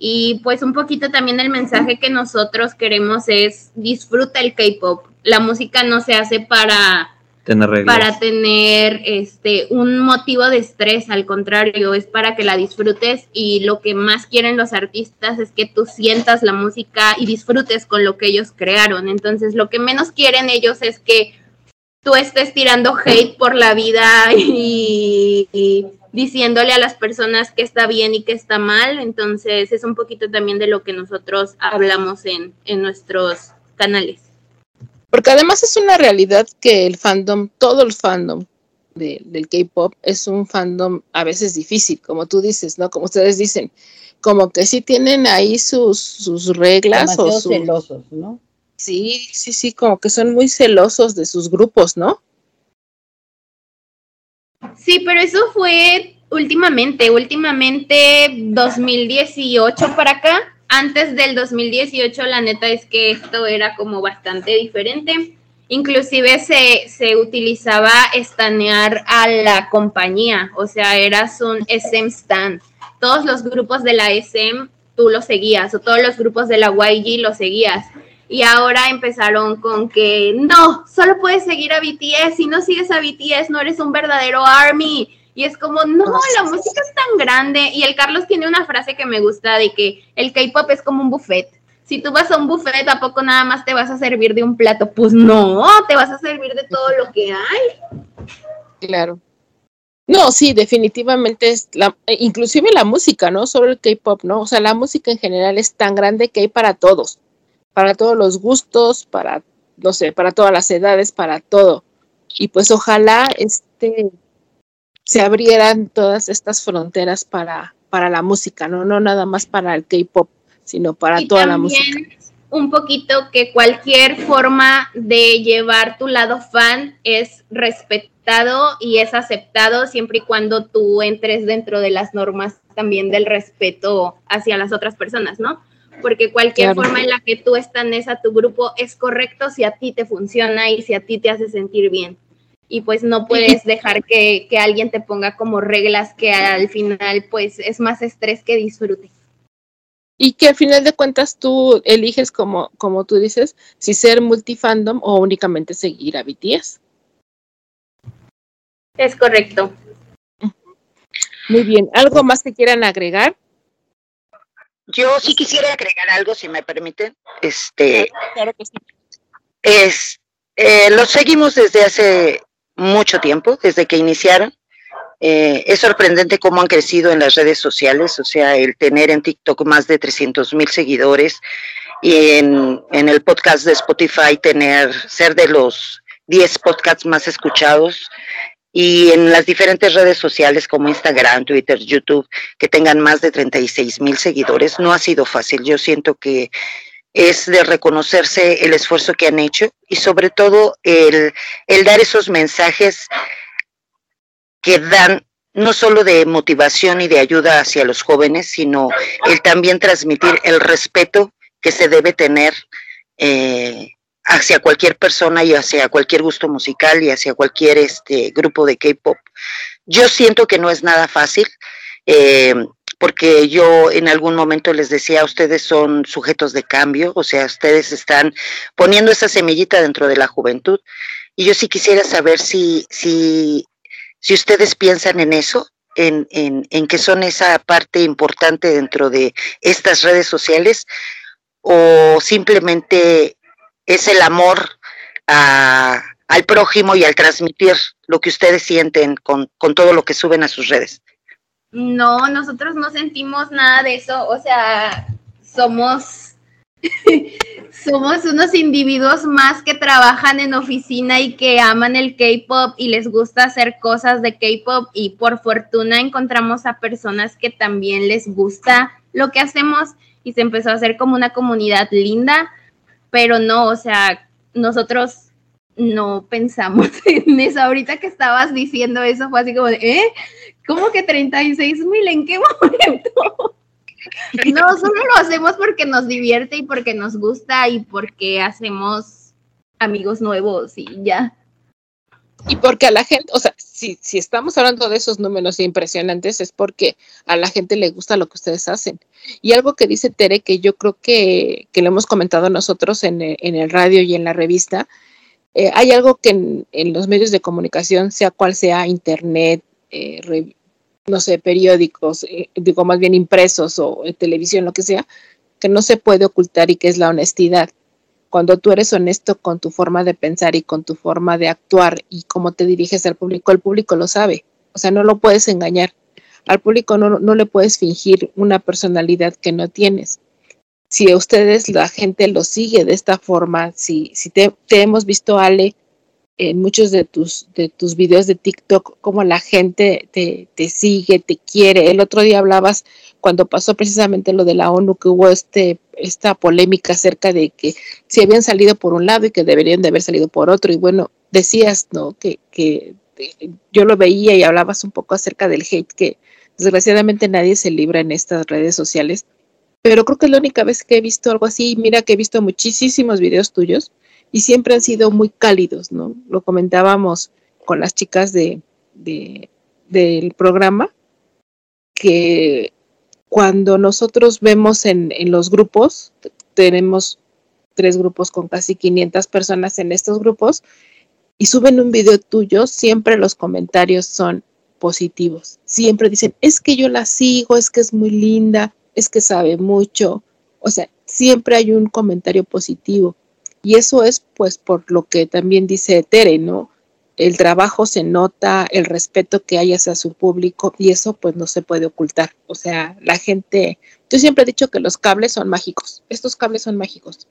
Y pues un poquito también el mensaje que nosotros queremos es disfruta el K-pop. La música no se hace para tener reglas, para tener este un motivo de estrés, al contrario, es para que la disfrutes, y lo que más quieren los artistas es que tú sientas la música y disfrutes con lo que ellos crearon. Entonces, lo que menos quieren ellos es que tú estés tirando hate por la vida y, y diciéndole a las personas que está bien y que está mal. Entonces, es un poquito también de lo que nosotros hablamos en, en nuestros canales. Porque además es una realidad que el fandom, todo el fandom de, del K-pop es un fandom a veces difícil, como tú dices, ¿no? Como ustedes dicen, como que sí tienen ahí sus, sus reglas. Demasiado o sus celosos, ¿no? Sí, sí, sí, como que son muy celosos de sus grupos, ¿no? Sí, pero eso fue últimamente, últimamente dos mil dieciocho para acá. Antes del dos mil dieciocho, la neta es que esto era como bastante diferente. Inclusive se, se utilizaba estanear a la compañía, o sea, eras un S M stan. Todos los grupos de la S M tú los seguías, o todos los grupos de la Y G los seguías. Y ahora empezaron con que no, solo puedes seguir a B T S. Si no sigues a B T S, no eres un verdadero ARMY. Y es como, no, la música es tan grande. Y el Carlos tiene una frase que me gusta de que el K-pop es como un buffet. Si tú vas a un buffet, ¿a poco nada más te vas a servir de un plato? Pues no, te vas a servir de todo lo que hay. Claro. No, sí, definitivamente es la, inclusive la música, ¿no? Solo el K-pop, ¿no? O sea, la música en general es tan grande que hay para todos. Para todos los gustos, para, no sé, para todas las edades, para todo. Y pues ojalá este se abrieran todas estas fronteras para, para la música, ¿no? No nada más para el K-pop, sino para y toda la música. Un poquito que cualquier forma de llevar tu lado fan es respetado y es aceptado siempre y cuando tú entres dentro de las normas también del respeto hacia las otras personas, ¿no? Porque cualquier claro. forma en la que tú estanes a tu grupo es correcto si a ti te funciona y si a ti te hace sentir bien. Y pues no puedes dejar que, que alguien te ponga como reglas que al final pues es más estrés que disfrute. Y que al final de cuentas tú eliges, como, como tú dices, si ser multifandom o únicamente seguir a B T S. Es correcto. Muy bien. ¿Algo más que quieran agregar? Yo sí quisiera agregar algo, si me permiten. Este, claro, claro que sí. Es, eh, los seguimos desde hace mucho tiempo, desde que iniciaron. Eh, es sorprendente cómo han crecido en las redes sociales, o sea, el tener en TikTok más de trescientos mil seguidores y en, en el podcast de Spotify tener, ser de los diez podcasts más escuchados, y en las diferentes redes sociales como Instagram, Twitter, YouTube, que tengan más de treinta y seis mil seguidores. No ha sido fácil. Yo siento que es de reconocerse el esfuerzo que han hecho y sobre todo el, el dar esos mensajes que dan no solo de motivación y de ayuda hacia los jóvenes, sino el también transmitir el respeto que se debe tener eh, hacia cualquier persona y hacia cualquier gusto musical y hacia cualquier este grupo de K-pop. Yo siento que no es nada fácil, eh, porque yo en algún momento les decía, ustedes son sujetos de cambio, o sea, ustedes están poniendo esa semillita dentro de la juventud, y yo sí quisiera saber si, si, si ustedes piensan en eso, en, en, en que son esa parte importante dentro de estas redes sociales, o simplemente es el amor a, al prójimo y al transmitir lo que ustedes sienten con, con todo lo que suben a sus redes. No, nosotros no sentimos nada de eso, o sea, somos, somos unos individuos más que trabajan en oficina y que aman el K-pop y les gusta hacer cosas de K-pop, y por fortuna encontramos a personas que también les gusta lo que hacemos y se empezó a hacer como una comunidad linda. Pero no, o sea, nosotros no pensamos en eso. Ahorita que estabas diciendo eso fue así como de, ¿eh? ¿Cómo que treinta y seis mil? ¿En qué momento? No, solo lo hacemos porque nos divierte y porque nos gusta y porque hacemos amigos nuevos y ya. Y porque a la gente, o sea, si, si estamos hablando de esos números impresionantes, es porque a la gente le gusta lo que ustedes hacen. Y algo que dice Tere, que yo creo que, que lo hemos comentado nosotros en, en el radio y en la revista, eh, hay algo que en, en los medios de comunicación, sea cual sea, internet, eh, re, no sé, periódicos, eh, digo más bien impresos o eh, televisión, lo que sea, que no se puede ocultar y que es la honestidad. Cuando tú eres honesto con tu forma de pensar y con tu forma de actuar y cómo te diriges al público, el público lo sabe. O sea, no lo puedes engañar. Al público no, no le puedes fingir una personalidad que no tienes. Si a ustedes, la gente lo sigue de esta forma, si, si te, te hemos visto, Ale, en muchos de tus, de tus videos de TikTok, cómo la gente te, te sigue, te quiere. El otro día hablabas, cuando pasó precisamente lo de la ONU, que hubo este, esta polémica acerca de que si habían salido por un lado y que deberían de haber salido por otro. Y bueno, decías, ¿no? Que, que yo lo veía y hablabas un poco acerca del hate, que desgraciadamente nadie se libra en estas redes sociales. Pero creo que es la única vez que he visto algo así. Mira que he visto muchísimos videos tuyos y siempre han sido muy cálidos, ¿no? Lo comentábamos con las chicas de, de, del programa, que cuando nosotros vemos en, en los grupos, tenemos tres grupos con casi quinientas personas en estos grupos, y suben un video tuyo, siempre los comentarios son positivos. Siempre dicen, es que yo la sigo, es que es muy linda, es que sabe mucho. O sea, siempre hay un comentario positivo. Y eso es pues por lo que también dice Tere, ¿no? El trabajo se nota, el respeto que hay hacia su público, y eso pues no se puede ocultar. O sea, la gente, yo siempre he dicho que los cables son mágicos, estos cables son mágicos.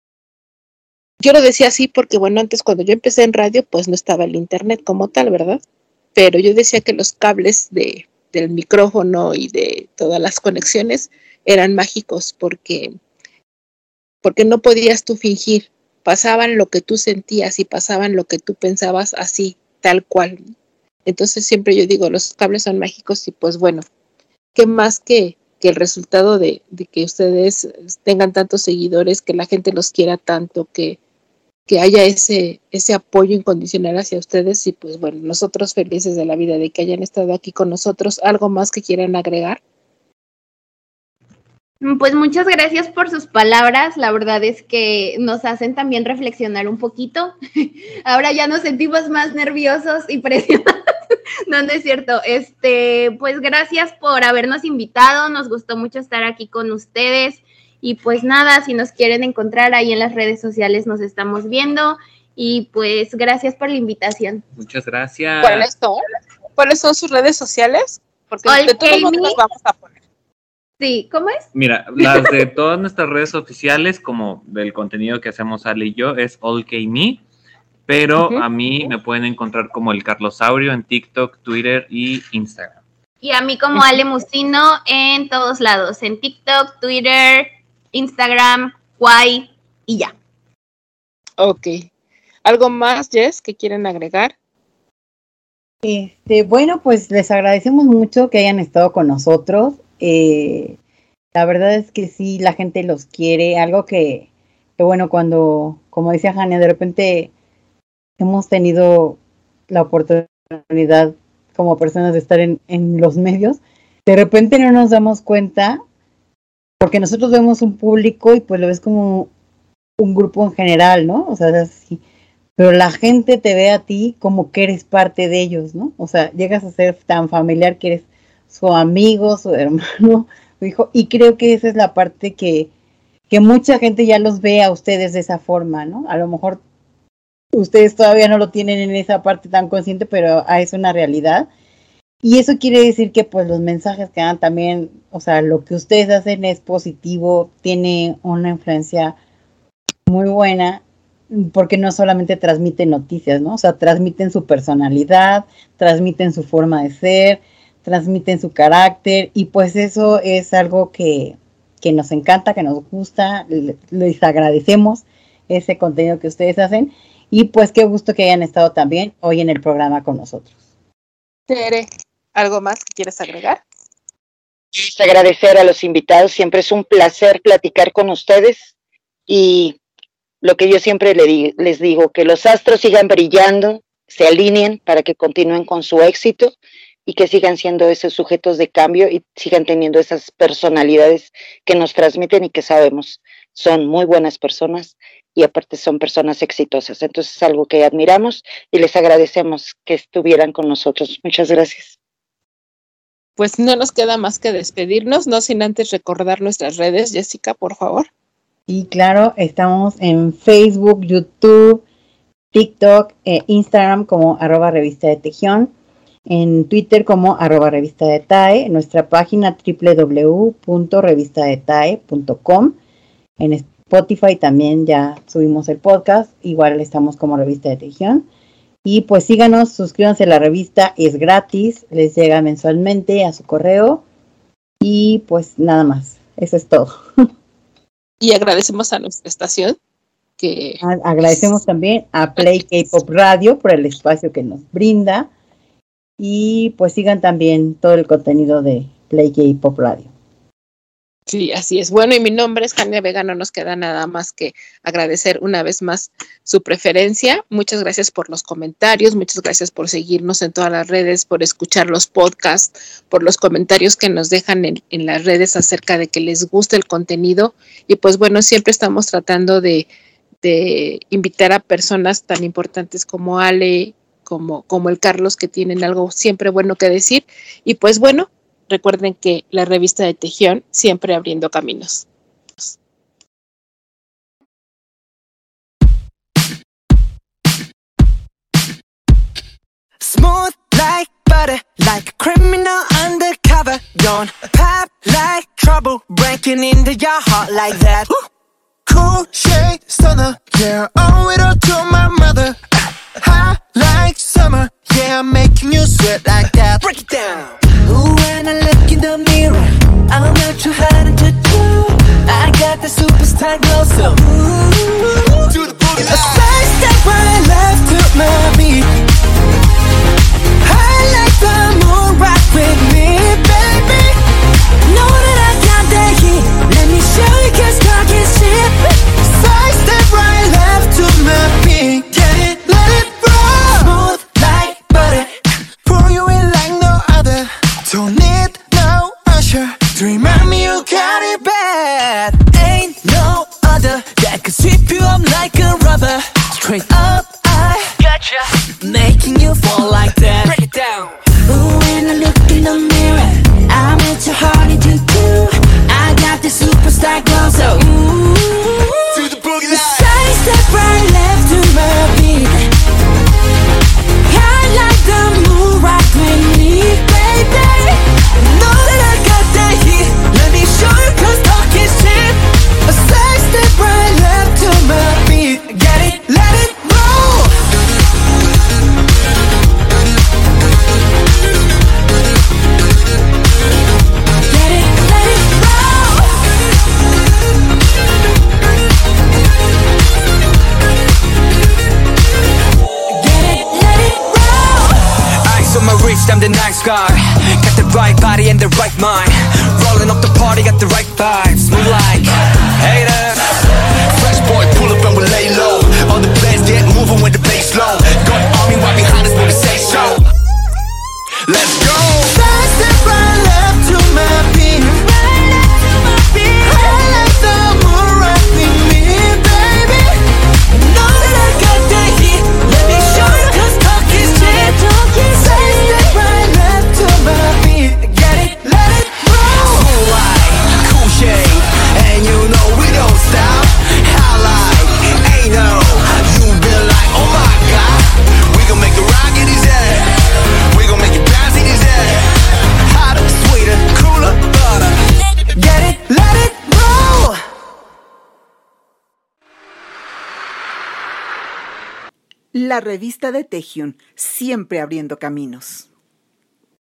Yo lo decía así porque, bueno, antes cuando yo empecé en radio, pues no estaba el internet como tal, ¿verdad? Pero yo decía que los cables de, del micrófono y de todas las conexiones eran mágicos porque, porque no podías tú fingir. Pasaban lo que tú sentías y pasaban lo que tú pensabas así, tal cual. Entonces siempre yo digo, los cables son mágicos y pues bueno, ¿qué más que, que el resultado de, de que ustedes tengan tantos seguidores, que la gente los quiera tanto, que, que haya ese, ese apoyo incondicional hacia ustedes? Y pues bueno, nosotros felices de la vida de que hayan estado aquí con nosotros. ¿Algo más que quieran agregar? Pues muchas gracias por sus palabras, la verdad es que nos hacen también reflexionar un poquito. Ahora ya nos sentimos más nerviosos y presionados. No, no es cierto. Este, pues gracias por habernos invitado, nos gustó mucho estar aquí con ustedes y pues nada, si nos quieren encontrar ahí en las redes sociales nos estamos viendo y pues gracias por la invitación. Muchas gracias. ¿Cuáles son? ¿Cuáles son sus redes sociales? Porque de todos modos las vamos a poner. Sí, ¿cómo es? Mira, las de todas nuestras redes oficiales, como del contenido que hacemos Ale y yo, es OlKme, pero uh-huh. a mí me pueden encontrar como el Carlosaurio en TikTok, Twitter y Instagram. Y a mí como Ale Musino en todos lados, en TikTok, Twitter, Instagram, Kwai y ya. Ok. ¿Algo más, Jess, que quieren agregar? Este, bueno, pues les agradecemos mucho que hayan estado con nosotros. Eh, la verdad es que sí, la gente los quiere, algo que, que bueno, cuando, como decía Jania, de repente hemos tenido la oportunidad como personas de estar en, en los medios, de repente no nos damos cuenta, porque nosotros vemos un público y pues lo ves como un grupo en general, ¿no? O sea, así, pero la gente te ve a ti como que eres parte de ellos, ¿no? O sea, llegas a ser tan familiar que eres su amigo, su hermano, su hijo, y creo que esa es la parte que, que mucha gente ya los ve a ustedes de esa forma, ¿no? A lo mejor ustedes todavía no lo tienen en esa parte tan consciente, pero es una realidad, y eso quiere decir que pues los mensajes que dan también, o sea, lo que ustedes hacen es positivo, tiene una influencia muy buena, porque no solamente transmiten noticias, ¿no? O sea, transmiten su personalidad, transmiten su forma de ser, transmiten su carácter, y pues eso es algo que, que nos encanta, que nos gusta, les agradecemos ese contenido que ustedes hacen, y pues qué gusto que hayan estado también hoy en el programa con nosotros. Tere, ¿algo más que quieres agregar? Agradecer a los invitados, siempre es un placer platicar con ustedes, y lo que yo siempre les digo, que los astros sigan brillando se alineen para que continúen con su éxito y que sigan siendo esos sujetos de cambio y sigan teniendo esas personalidades que nos transmiten y que sabemos son muy buenas personas y aparte son personas exitosas. Entonces es algo que admiramos y les agradecemos que estuvieran con nosotros. Muchas gracias. Pues no nos queda más que despedirnos, no sin antes recordar nuestras redes. Jessica, por favor. Y claro, estamos en Facebook, YouTube, TikTok, eh, Instagram como arroba revista de Tejión, en Twitter como arroba revista de Tae, en nuestra página doble u doble u doble u punto revista de tae punto com, en Spotify también ya subimos el podcast, igual estamos como Revista de Tejión. Y pues síganos, suscríbanse a la revista, es gratis, les llega mensualmente a su correo. Y pues nada más, eso es todo. Y agradecemos a nuestra estación. que Agradecemos también a Play K-Pop Radio por el espacio que nos brinda. Y pues sigan también todo el contenido de Play K-Pop Radio. Sí, así es. Bueno, y mi nombre es Jania Vega, no nos queda nada más que agradecer una vez más su preferencia. Muchas gracias por los comentarios, muchas gracias por seguirnos en todas las redes, por escuchar los podcasts, por los comentarios que nos dejan en, en las redes acerca de que les gusta el contenido. Y pues bueno, siempre estamos tratando de, de invitar a personas tan importantes como Ale, como, como el Carlos, que tienen algo siempre bueno que decir. Y pues bueno, recuerden que la revista de Tejión siempre abriendo caminos. Smooth like butter, like a criminal undercover. Don't pop like trouble, breaking into your heart like that. Cool shade stunner, yeah, owe it all to my mother. Hot like summer, yeah, I'm making you sweat like that. Break it down. Ooh, when I look in the mirror, I'm not too hard to do. I got the superstar glow, so ooh, do the boogie line. A side step right left to my beat. I like the moon rock with me, baby. Know that I got that heat. Let me show you, 'cause talking shit. Side step right left to my beat. Get it, let it roll. Smooth like butter, pour you in like no other. Don't need no usher to remind me you got it bad. Ain't no other that could sweep you up like a rubber. Straight up, I gotcha, making you fall like that. Break it down. Ooh, when I look in the mirror, I'm at your heart and you too. I got the superstar glow, so ooh, to the boogie line. Side step right left to my beat. I like the moon rock with me, baby. Know that I got that heat. Let me show you, 'cause talk is cheap. A side step right left to my beat. Get it, let it roll. Get it, let it roll. Get it, let it roll. Eyes on my wrist, I'm the nice guy. Got the right body and the right mind. Rolling up the party, got the right vibes. Move like haters. Fresh boy, pull up and we lay low. All the bands get moving with the bass low. Got army right behind us when we say so. Let's go. Side step right left to my beat. Right left to my beat. I like the moon rock with me, baby. Know that I got that heat. Let me show you, 'cause talk is cheap. Side step right left to my beat. Get it, let it roll. Cool light, cool shade, and you know we don't stop. High light, ain't no, you be like, oh my god. We gon' make the rocket his head. We gon' make it bounce in his head. Hotter, sweeter, cooler, butter. Get it, let it roll. La revista de Tejión, siempre abriendo caminos.